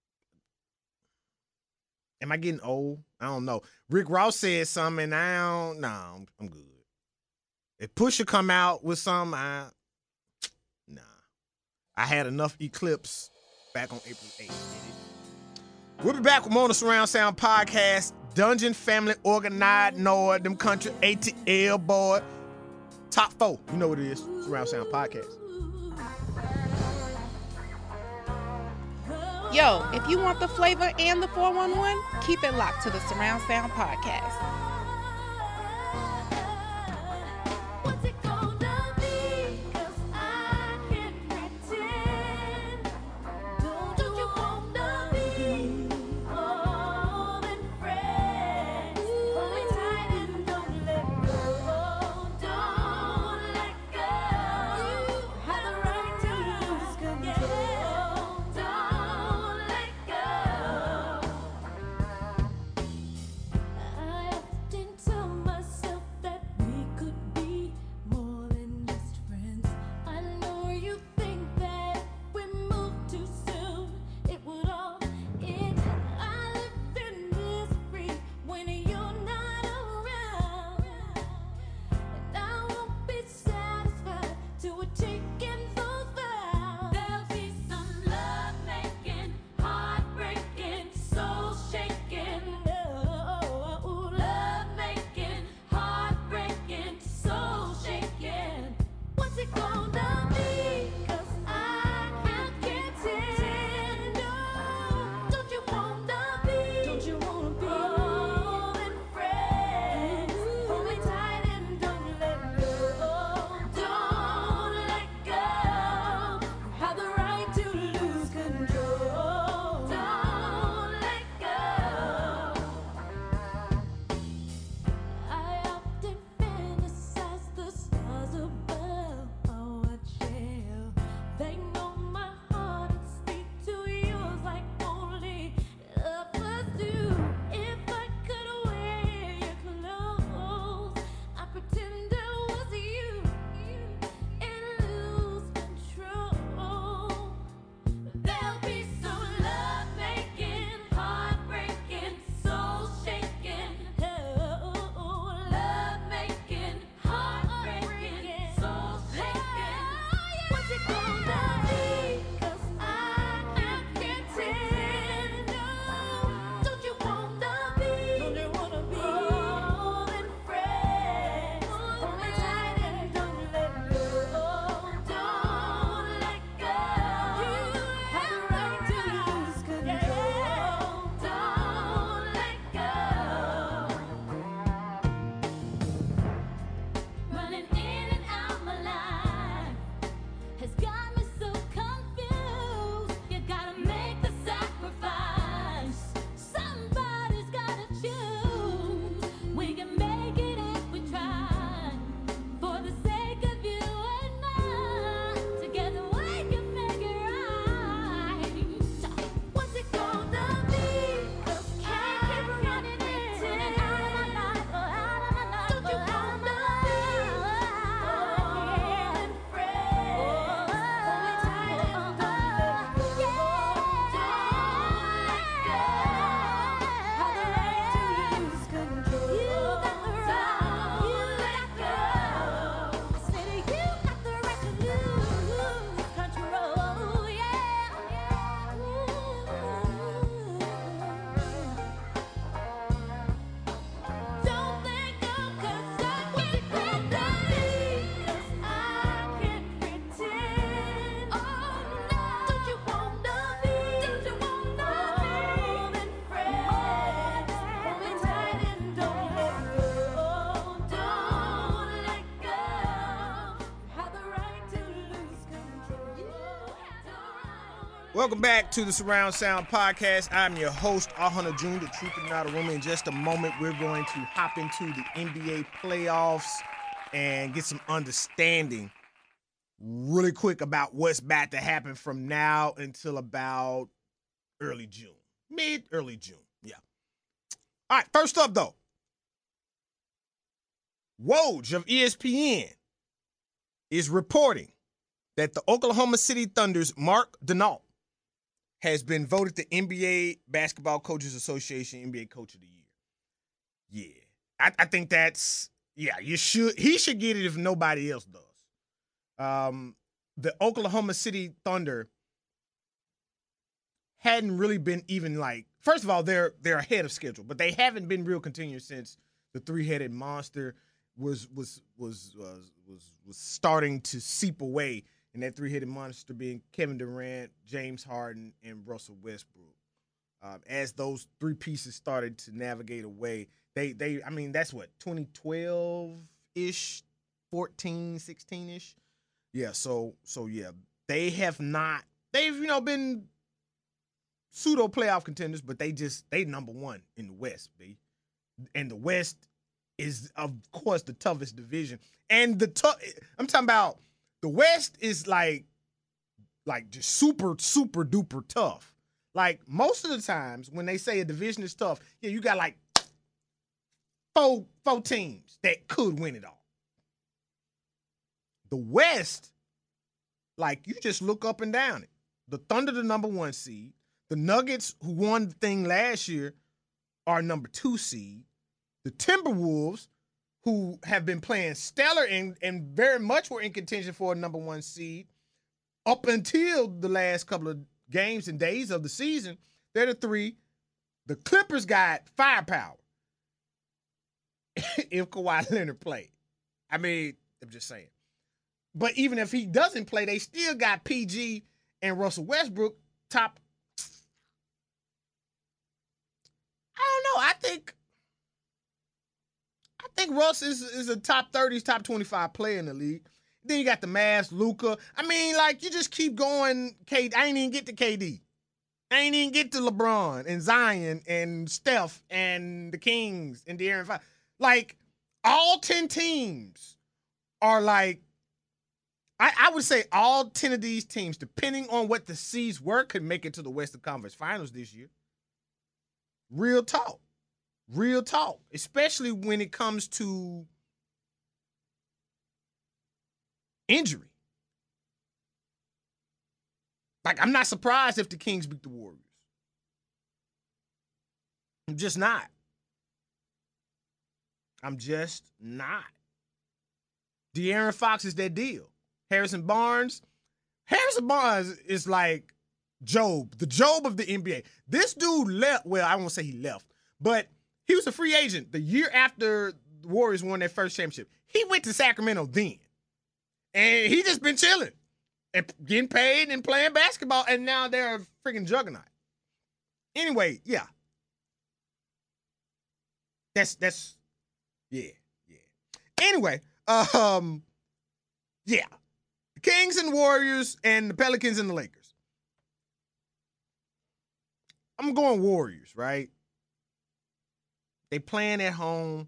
Am I getting old? I don't know. Rick Ross said something, and I don't, nah, I'm, I'm good. If Pusha come out with something, I, nah. I had enough Eclipse back on April eighth. We'll be back with more on the Surround Sound Podcast. Dungeon Family, Organized Nord, them country, A T L boy. Top four. You know what it is. Surround Sound Podcast. Yo, if you want the flavor and the four one one, keep it locked to the Surround Sound Podcast. Welcome back to the Surround Sound Podcast. I'm your host, Ahana June, the truth and not a rumor. In just a moment, we're going to hop into the N B A playoffs and get some understanding really quick about what's about to happen from now until about early June. Mid, early June, yeah. All right, first up, though. Woj of E S P N is reporting that the Oklahoma City Thunder's Mark Denault has been voted the N B A Basketball Coaches Association N B A Coach of the Year. Yeah. I, I think that's, yeah, you should, he should get it if nobody else does. Um, the Oklahoma City Thunder hadn't really been even like, first of all, they're they're ahead of schedule, but they haven't been real continuous since the three-headed monster was was was was was, was starting to seep away. And that three-headed monster being Kevin Durant, James Harden, and Russell Westbrook. Um, as those three pieces started to navigate away, they, they I mean, that's what, twenty twelve-ish, fourteen, sixteen-ish? Yeah, so, so yeah, they have not, they've, you know, been pseudo-playoff contenders, but they just, they number one in the West, B. And the West is, of course, the toughest division. And the tough, I'm talking about, the West is like, like just super, super duper tough. Like most of the times when they say a division is tough, yeah, you got like four, four teams that could win it all. The West, like you just look up and down it. The Thunder, the number one seed. The Nuggets, who won the thing last year, are number two seed. The Timberwolves, who have been playing stellar and, and very much were in contention for a number one seed up until the last couple of games and days of the season. They're the three. The Clippers got firepower if Kawhi Leonard played. I mean, I'm just saying. But even if he doesn't play, they still got P G and Russell Westbrook top. I don't know. I think... I think Russ is, is a top thirty, top twenty-five player in the league. Then you got the Mavs, Luka. I mean, like, you just keep going. K D. I ain't even get to K D. I ain't even get to LeBron and Zion and Steph and the Kings and De'Aaron Fox. Like, all ten teams are like, I, I would say all ten of these teams, depending on what the seeds were, could make it to the Western Conference Finals this year. Real talk. Real talk, especially when it comes to injury. Like, I'm not surprised if the Kings beat the Warriors. I'm just not. I'm just not. De'Aaron Fox is that deal. Harrison Barnes. Harrison Barnes is like Job, the Job of the N B A. This dude left, well, I won't say he left, but he was a free agent the year after the Warriors won their first championship. He went to Sacramento then. And he just been chilling and getting paid and playing basketball, and now they're a freaking juggernaut. Anyway, yeah. That's, that's, yeah, yeah. Anyway, um, yeah. The Kings and Warriors and the Pelicans and the Lakers. I'm going Warriors, right? They playing at home.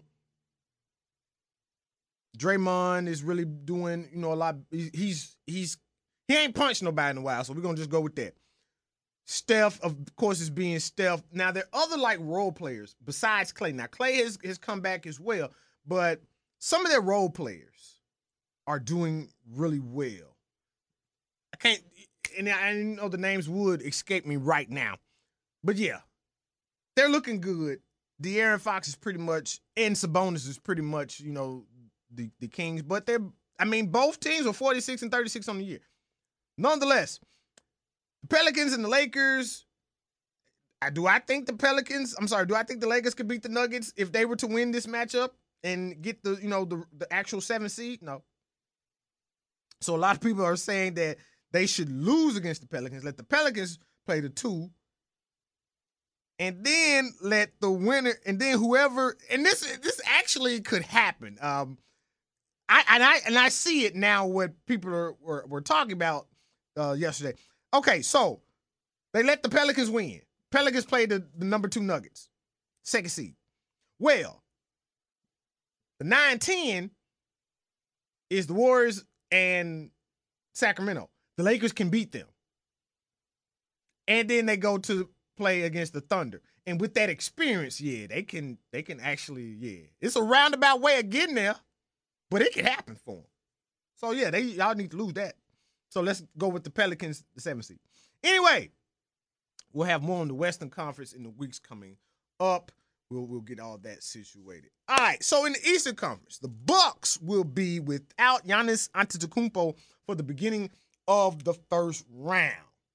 Draymond is really doing, you know, a lot. He's he's he ain't punched nobody in a while, so we're gonna just go with that. Steph, of course, is being Steph. Now there are other like role players besides Klay. Now Klay has has come back as well, but some of their role players are doing really well. I can't, and I know the names would escape me right now, but yeah, they're looking good. De'Aaron Fox is pretty much, and Sabonis is pretty much, you know, the, the Kings. But they're, I mean, both teams are forty-six and thirty-six on the year. Nonetheless, the Pelicans and the Lakers, I, do I think the Pelicans, I'm sorry, do I think the Lakers could beat the Nuggets if they were to win this matchup and get the, you know, the, the actual seven seed? No. So a lot of people are saying that they should lose against the Pelicans, let the Pelicans play the two, and then let the winner, and then whoever, and this this actually could happen. Um, I and I and I see it now. What people are were, were talking about uh, yesterday. Okay, so They let the Pelicans win. Pelicans played the, the number two Nuggets, second seed. Well, the nine ten is the Warriors and Sacramento. The Lakers can beat them. And then they go to play against the Thunder. And with that experience, yeah, they can they can actually, yeah. It's a roundabout way of getting there, but it can happen for them. So, yeah, they y'all need to lose that. So let's go with the Pelicans, the seventh seed. Anyway, we'll have more on the Western Conference in the weeks coming up. We'll we'll get all that situated. All right, so in the Eastern Conference, the Bucks will be without Giannis Antetokounmpo for the beginning of the first round.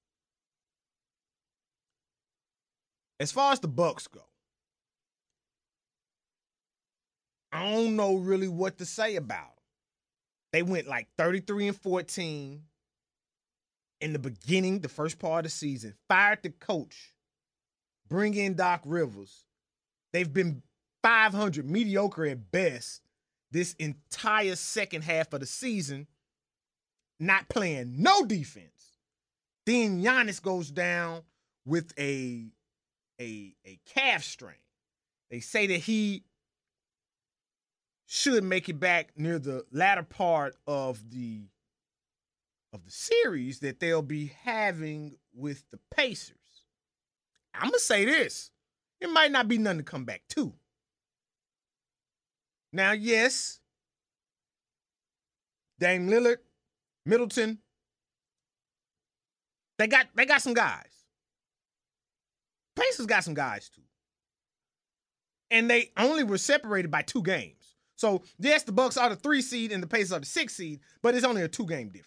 As far as the Bucks go, I don't know really what to say about them. They went like thirty-three and fourteen in the beginning, the first part of the season. Fired the coach. Bring in Doc Rivers. They've been five hundred, mediocre at best, this entire second half of the season, not playing no defense. Then Giannis goes down with a, a, a calf strain. They say that he should make it back near the latter part of the of the series that they'll be having with the Pacers. I'm going to say this. It might not be nothing to come back to. Now, yes, Dame Lillard, Middleton, they got they got some guys. Pacers got some guys too. And they only were separated by two games. So, yes, the Bucks are the three seed and the Pacers are the six seed, but it's only a two-game difference.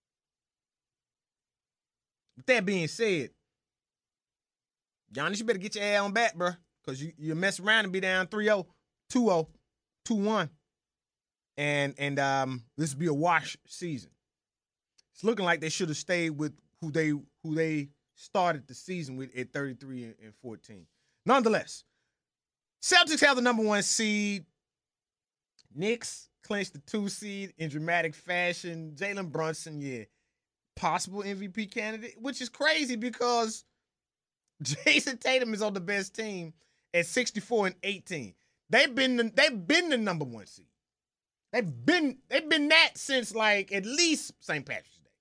With that being said, Giannis, you better get your ass on back, bro, because you, you mess around and be down three oh, two oh, two one. And, and um, this will be a wash season. It's looking like they should have stayed with who they who they started the season with at thirty-three and fourteen. Nonetheless, Celtics have the number one seed. Knicks clinched the two seed in dramatic fashion. Jalen Brunson, yeah, possible M V P candidate, which is crazy because Jason Tatum is on the best team at sixty-four and eighteen. They've been the, they've been the number one seed. They've been they've been that since like at least Saint Patrick's Day.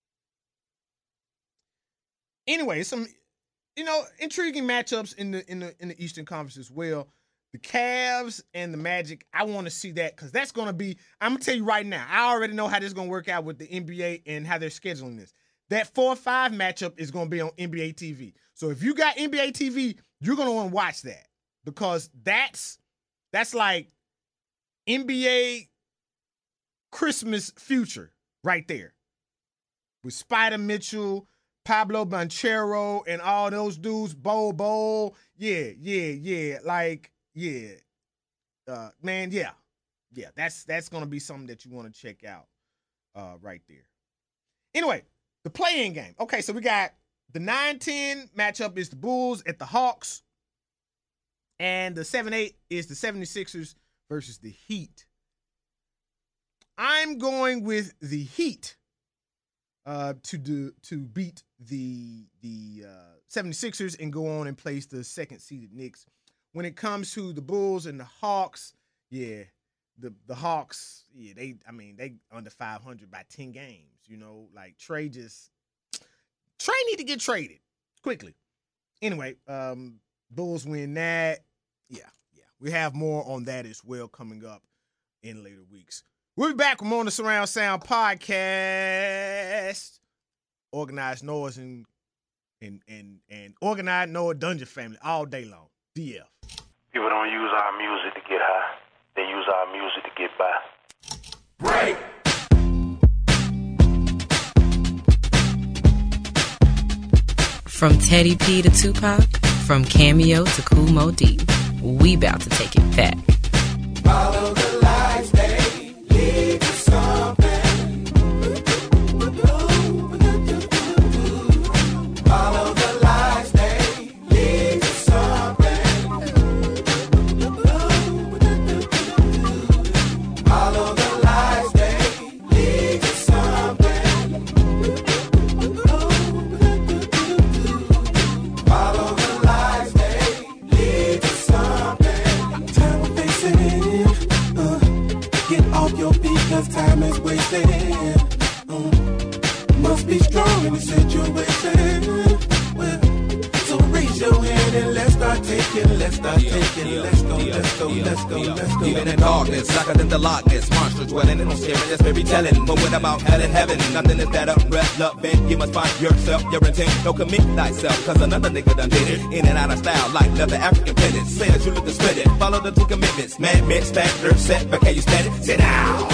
Anyway, some you know intriguing matchups in the in the in the Eastern Conference as well. The Cavs and the Magic, I want to see that because that's going to be, I'm going to tell you right now, I already know how this is going to work out with the N B A and how they're scheduling this. That four five matchup is going to be on N B A T V. So if you got N B A T V, you're going to want to watch that because that's that's like N B A Christmas future right there. With Spider Mitchell, Pablo Banchero, and all those dudes, Bo Bo. Yeah, yeah, yeah. Like, yeah. Uh, man, yeah. Yeah, that's that's going to be something that you want to check out uh, right there. Anyway, the play-in game. Okay, so we got the nine ten matchup is the Bulls at the Hawks. And the seven eight is the seventy-sixers versus the Heat. I'm going with the Heat uh, to do to beat the the uh, seventy-sixers and go on and place the second-seeded Knicks. When it comes to the Bulls and the Hawks, yeah, the the Hawks, yeah, they I mean they under five hundred by ten games. You know, like Trey just Trey need to get traded quickly. Anyway, um, Bulls win that. Yeah, yeah, we have more on that as well coming up in later weeks. We'll be back with more on the Surround Sound podcast. Organized Noah's and and and and Organized Noah Dungeon Family all day long. D F. People don't use our music to get high. They use our music to get by. Break. From Teddy P to Tupac, from Cameo to Kool Moe Dee, we bout to take it back. Follow the lights, they lead to something. Follow the lights, they lead to something. Follow the lights, they lead to something. situation. Mm. Must be strong in the situation. Well, so raise your hand and let's start taking, let's start yeah, taking, yeah, let's go, yeah, let's go, yeah, let's go, yeah. let's go. Even in darkness, darker than the Loch Ness, monsters dwelling in no scary, that's very telling. But what about hell and heaven? Nothing is better, relevant. You must find yourself, your intent. Don't commit thyself, cause another nigga done did it. In and out of style, like leather African pennants. Say that you look to split it. Follow the two commitments. Man, mix, factor, set, but can you stand it? Sit down.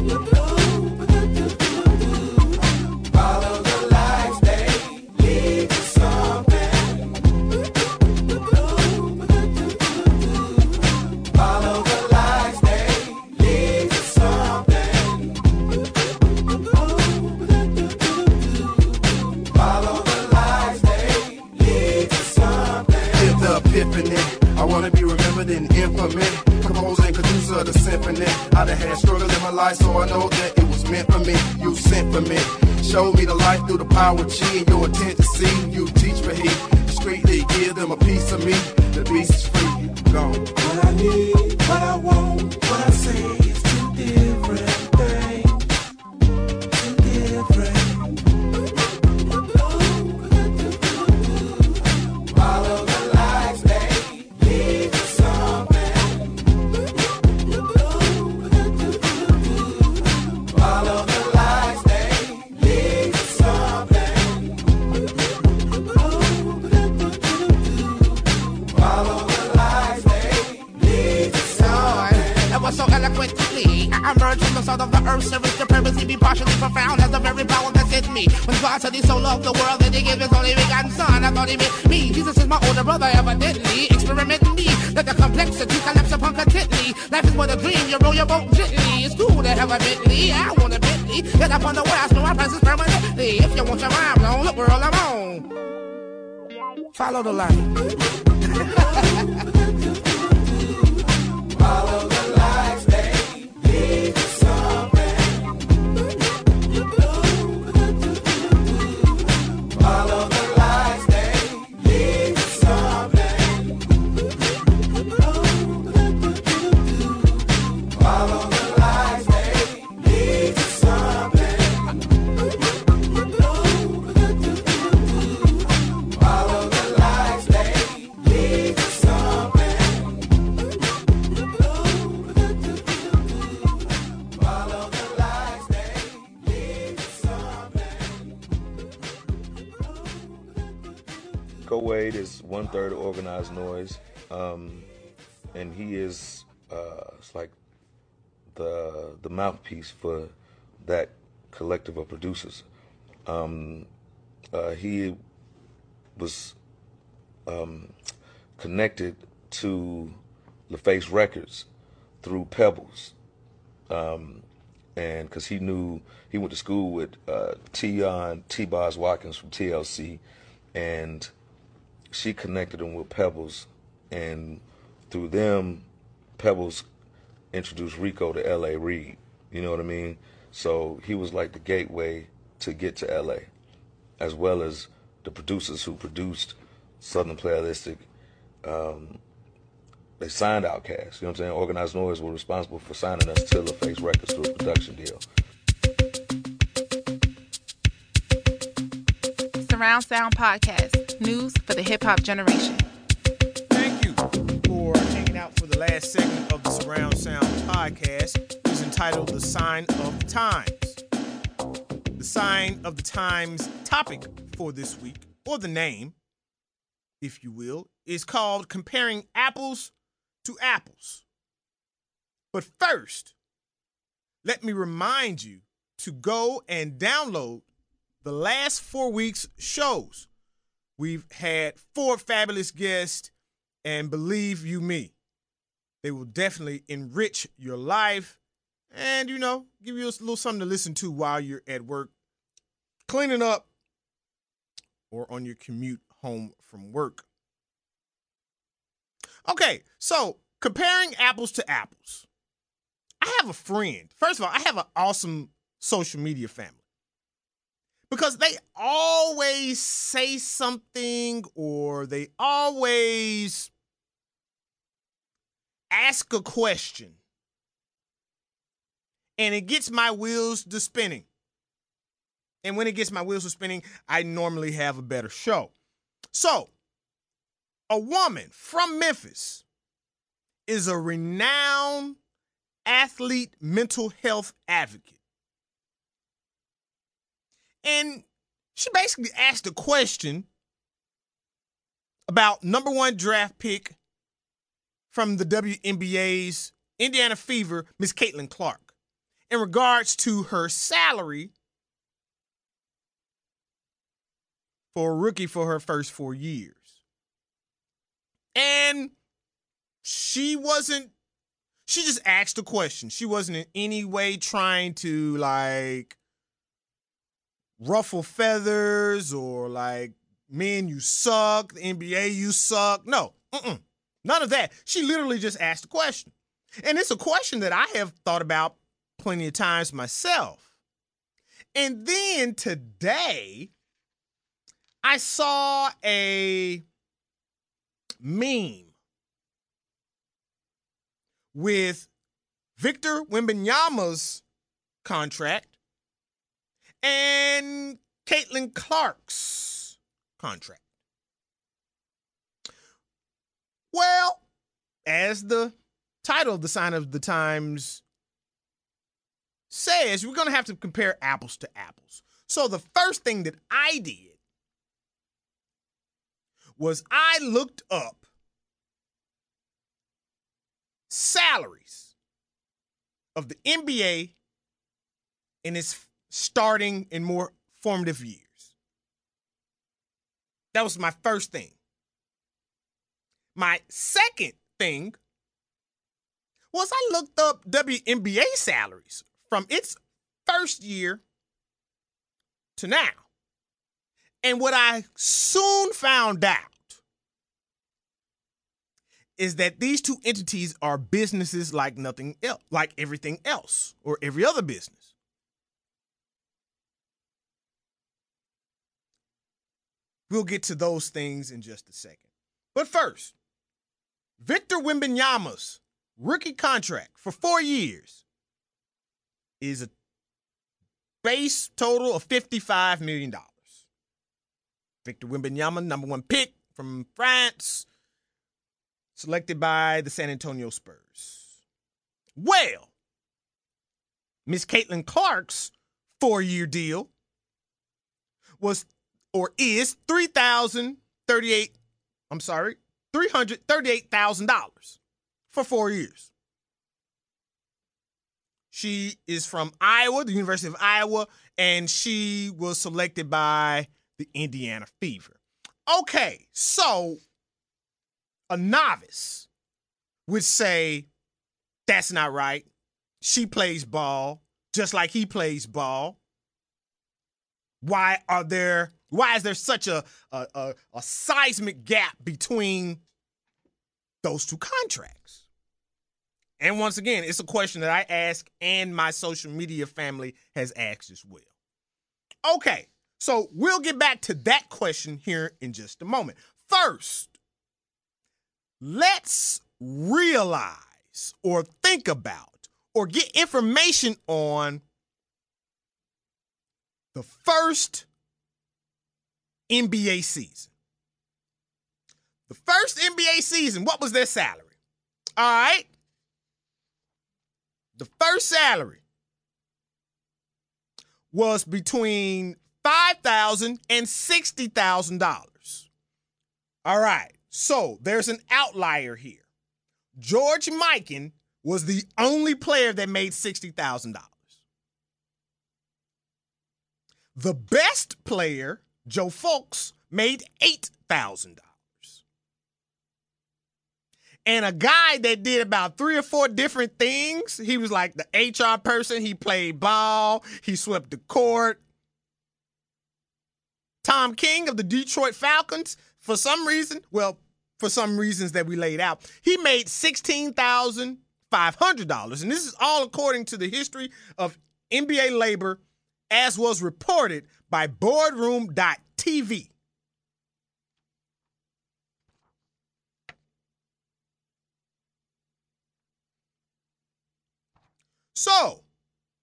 Follow the lights, they lead to something. Follow the lights, they lead to something. Follow the lights, they lead to something. Hit the epiphany. I wanna be remembered in infamy. Composer and producer of the symphony. I done had struggles in my life, so I know that it was meant for me. You sent for me. Showed me the life through the power of chi and your intent to see. You teach for heat. Discreetly give them a piece of me. The beast is free. Gone. What I need, what I want, what I say is two different things. Two different. Follow the lights, they lead to something. Follow the lights, they lead to something. Follow the lights, they lead to something. It was so eloquently I emerged from the salt of the earth, service to purpose, be partially profound as the very power that's in me. When God said he so loved the world that he gave his only begotten son, I thought he meant me. Jesus is my older brother, evidently experimenting me. Let the complexity collapse upon contently. Life is more a dream, you roll your boat gently. It's cool to have a Bentley, I want a Bentley. Get up on the way, I spend my presence permanently. If you want your rhyme on, look world I'm on. Follow the line. Follow the lights, they lead to something. Follow the lights, they lead to something. Follow the lights, they lead to something. Follow the lights, they lead to something. Follow the lights, they lead to something. Go Wade is one third organized noise, um, and he is uh, it's like the the mouthpiece for that collective of producers. Um, uh, he was um, connected to LaFace Records through Pebbles, um, and because he knew he went to school with uh, Tion T-Boz Watkins from T L C, and she connected him with Pebbles, and through them, Pebbles introduced Rico to L A Reid. You know what I mean? So he was like the gateway to get to L A, as well as the producers who produced Southern Playalistic. Um, they signed Outkast. You know what I'm saying? Organized Noise were responsible for signing us to LaFace Records through a production deal. Surround Sound Podcast, news for the hip hop generation. Thank you for hanging out for the last segment of the Surround Sound Podcast. It's entitled The Sign of the Times. The Sign of the Times topic for this week, or the name, if you will, is called Comparing Apples to Apples. But first, let me remind you to go and download the last four weeks' shows. We've had four fabulous guests, and believe you me, they will definitely enrich your life and, you know, give you a little something to listen to while you're at work, cleaning up, or on your commute home from work. Okay, so comparing apples to apples. I have a friend. First of all, I have an awesome social media family. Because they always say something, or they always ask a question, and it gets my wheels to spinning. And when it gets my wheels to spinning, I normally have a better show. So, a woman from Memphis is a renowned athlete mental health advocate. And she basically asked a question about number one draft pick from the W N B A's Indiana Fever, Miss Caitlin Clark, in regards to her salary for a rookie for her first four years. And she wasn't, she just asked a question. She wasn't in any way trying to like ruffle feathers or like, man, you suck, the N B A, you suck. No, mm-mm, none of that. She literally just asked a question. And it's a question that I have thought about plenty of times myself. And then today, I saw a meme with Victor Wembanyama's contract and Caitlin Clark's contract. Well, as the title of the Sign of the Times says, we're going to have to compare apples to apples. So the first thing that I did was I looked up salaries of the N B A in its starting and more formative years. That was my first thing. My second thing was I looked up W N B A salaries from its first year to now. And what I soon found out is that these two entities are businesses like nothing else, like everything else or every other business. We'll get to those things in just a second. But first, Victor Wembanyama's rookie contract for four years is a base total of fifty-five million dollars. Victor Wembanyama, number one pick from France, selected by the San Antonio Spurs. Well, Miss Caitlin Clark's four-year deal was or is three thousand thirty-eight. I'm sorry, three hundred thirty-eight thousand dollars for four years. She is from Iowa, the University of Iowa, and she was selected by the Indiana Fever. Okay, so a novice would say, that's not right. She plays ball just like he plays ball. Why are there, why is there such a, a, a, a seismic gap between those two contracts? And once again, it's a question that I ask and my social media family has asked as well. Okay, so we'll get back to that question here in just a moment. First, let's realize or think about or get information on the first N B A season. The first N B A season, what was their salary? All right. The first salary was between five thousand dollars and sixty thousand dollars. All right. So there's an outlier here. George Mikan was the only player that made sixty thousand dollars. The best player, Joe Fulks, made eight thousand dollars. And a guy that did about three or four different things, he was like the H R person, he played ball, he swept the court. Tom King of the Detroit Falcons, for some reason, well, for some reasons that we laid out, he made sixteen thousand five hundred dollars. And this is all according to the history of N B A labor, as was reported by boardroom dot t v. So,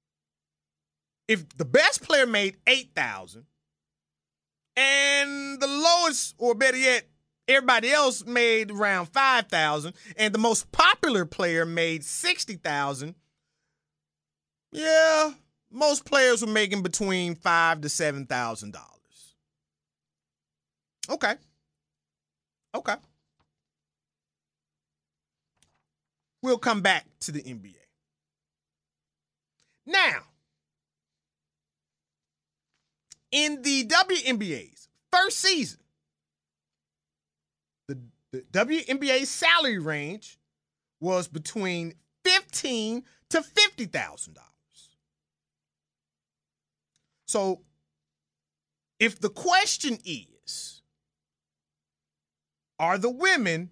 if the best player made eight thousand and the lowest, or better yet, everybody else made around five thousand and the most popular player made sixty thousand, yeah, most players were making between five to seven thousand dollars. Okay. Okay. We'll come back to the N B A. Now, in the W N B A's first season, the, the W N B A salary range was between fifteen to fifty thousand dollars. So, if the question is, are the women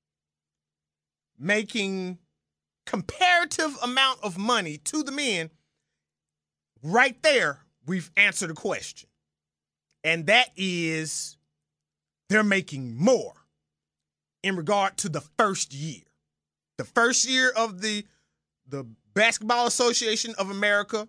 making comparative amount of money to the men? Right there, we've answered the question. And that is, they're making more in regard to the first year. The first year of the, the Basketball Association of America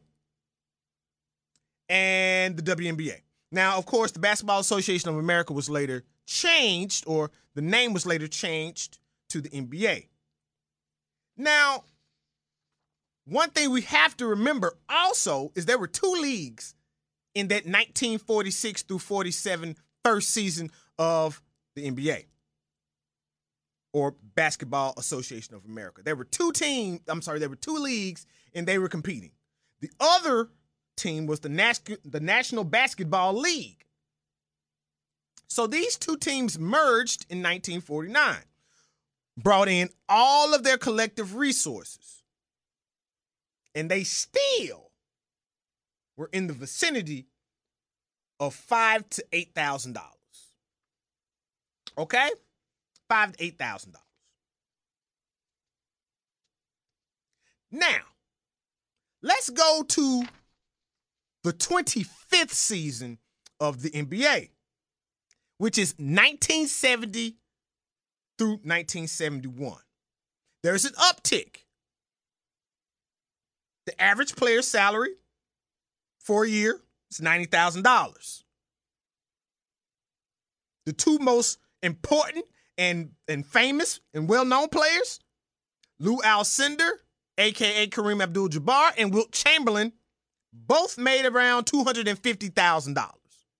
and the W N B A. Now, of course, the Basketball Association of America was later changed, or the name was later changed to the N B A. Now, one thing we have to remember also is there were two leagues in that nineteen forty-six through forty-seven first season of the N B A, or Basketball Association of America. There were two teams, I'm sorry, there were two leagues, and they were competing. The other team was the, Nas- the National Basketball League. So these two teams merged in nineteen forty-nine, brought in all of their collective resources, and they still were in the vicinity of five to eight thousand dollars. Okay, five to eight thousand dollars. Now, let's go to the twenty-fifth season of the N B A, which is nineteen seventy through nineteen seventy-one. There's an uptick. The average player's salary for a year is ninety thousand dollars. The two most important and, and famous and well-known players, Lou Alcindor, a k a. Kareem Abdul-Jabbar, and Wilt Chamberlain, both made around two hundred fifty thousand dollars.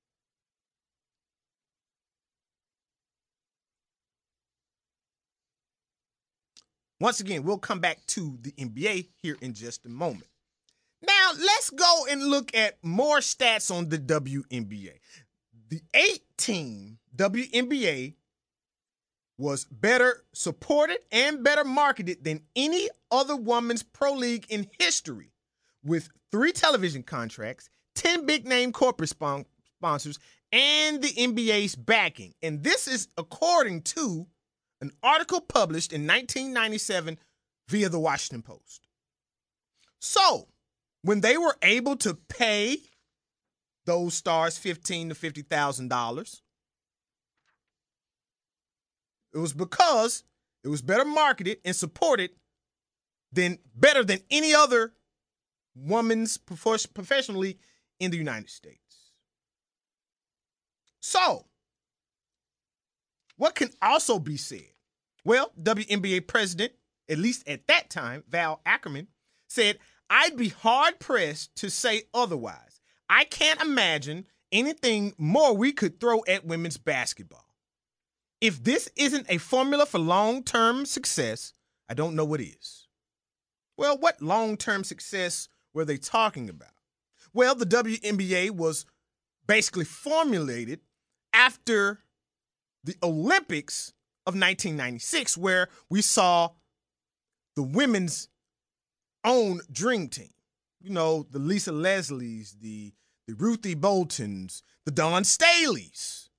Once again, we'll come back to the N B A here in just a moment. Now, let's go and look at more stats on the W N B A. The eight-team W N B A was better supported and better marketed than any other women's pro league in history, with three television contracts, ten big-name corporate spon- sponsors, and the N B A's backing. And this is according to an article published in nineteen ninety-seven via the Washington Post. So, when they were able to pay those stars fifteen thousand to fifty thousand dollars, it was because it was better marketed and supported than better than any other women's professional league in the United States. So, what can also be said? Well, W N B A president, at least at that time, Val Ackerman, said, "I'd be hard-pressed to say otherwise. I can't imagine anything more we could throw at women's basketball. If this isn't a formula for long-term success, I don't know what is." Well, what long-term success were they talking about? Well, the W N B A was basically formulated after the Olympics of nineteen ninety-six, where we saw the women's own dream team. You know, the Lisa Leslies, the, the Ruthie Boltons, the Dawn Staleys.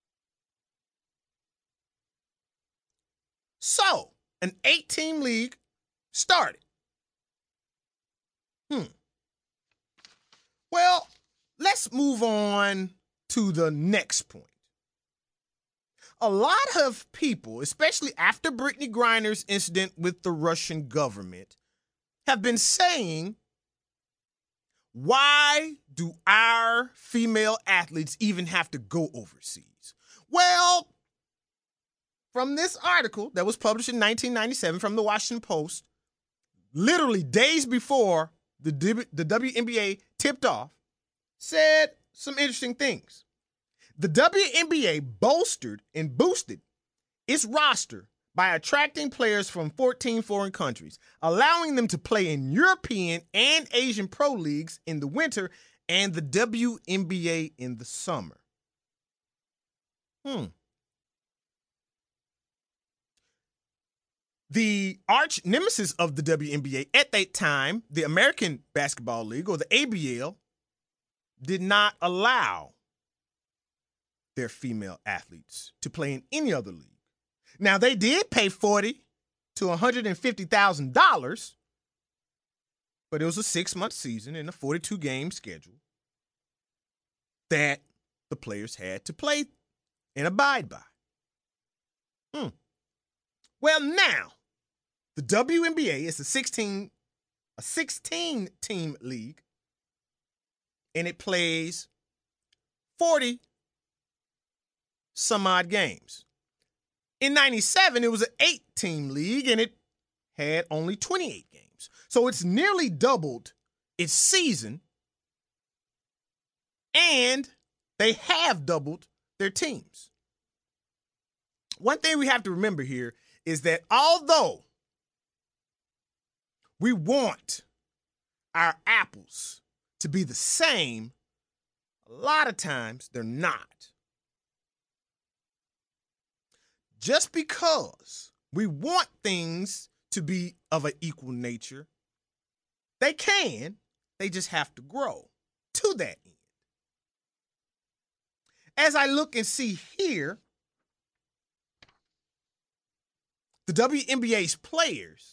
So, an eight-team league started. Hmm. Well, let's move on to the next point. A lot of people, especially after Brittany Griner's incident with the Russian government, have been saying, Why do our female athletes even have to go overseas? Well, from this article that was published in nineteen ninety-seven from the Washington Post, literally days before the, w- the W N B A tipped off, said some interesting things. The W N B A bolstered and boosted its roster by attracting players from fourteen foreign countries, allowing them to play in European and Asian pro leagues in the winter and the W N B A in the summer. Hmm. The arch nemesis of the W N B A at that time, the American Basketball League, or the A B L, did not allow their female athletes to play in any other league. Now, they did pay forty thousand dollars to one hundred fifty thousand dollars, but it was a six-month season and a forty-two game schedule that the players had to play and abide by. Hmm. Well, now, the W N B A is a sixteen, a sixteen-team league, and it plays forty some odd games. In ninety-seven, it was an eight-team league, and it had only twenty-eight games. So it's nearly doubled its season, and they have doubled their teams. One thing we have to remember here is that although we want our apples to be the same, a lot of times they're not. Just because we want things to be of an equal nature, they can, they just have to grow to that end. As I look and see here, the W N B A's players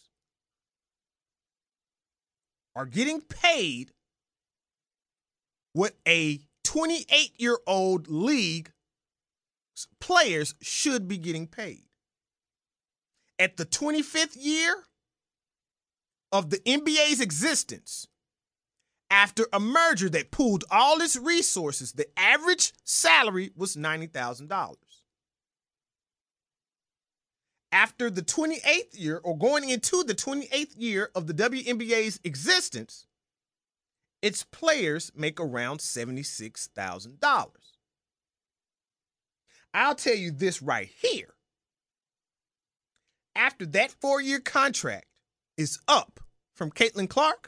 are getting paid what a twenty-eight-year-old league players should be getting paid. At the twenty-fifth year of the N B A's existence, after a merger that pooled all its resources, the average salary was ninety thousand dollars. After the twenty-eighth year, or going into the twenty-eighth year of the W N B A's existence, its players make around seventy-six thousand dollars. I'll tell you this right here. After that four-year contract is up from Caitlin Clark,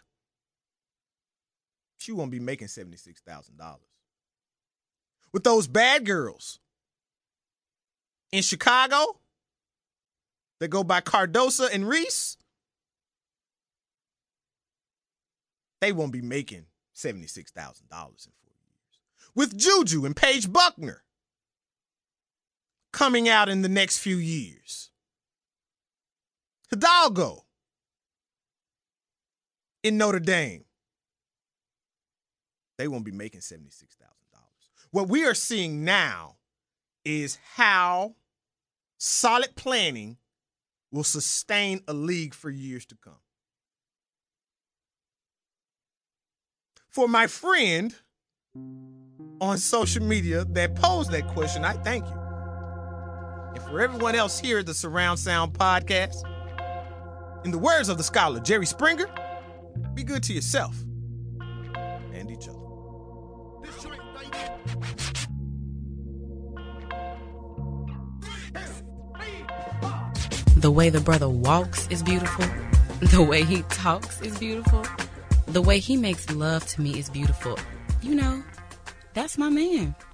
she won't be making seventy-six thousand dollars. With those bad girls in Chicago that go by Cardosa and Reese, they won't be making seventy-six thousand dollars in four years. With Juju and Paige Buckner coming out in the next few years, Hidalgo in Notre Dame, they won't be making seventy-six thousand dollars. What we are seeing now is how solid planning will sustain a league for years to come. For my friend on social media that posed that question, I thank you. And for everyone else here at the Surround Sound Podcast, in the words of the scholar Jerry Springer, be good to yourself and each other. The way the brother walks is beautiful. The way he talks is beautiful. The way he makes love to me is beautiful. You know, that's my man.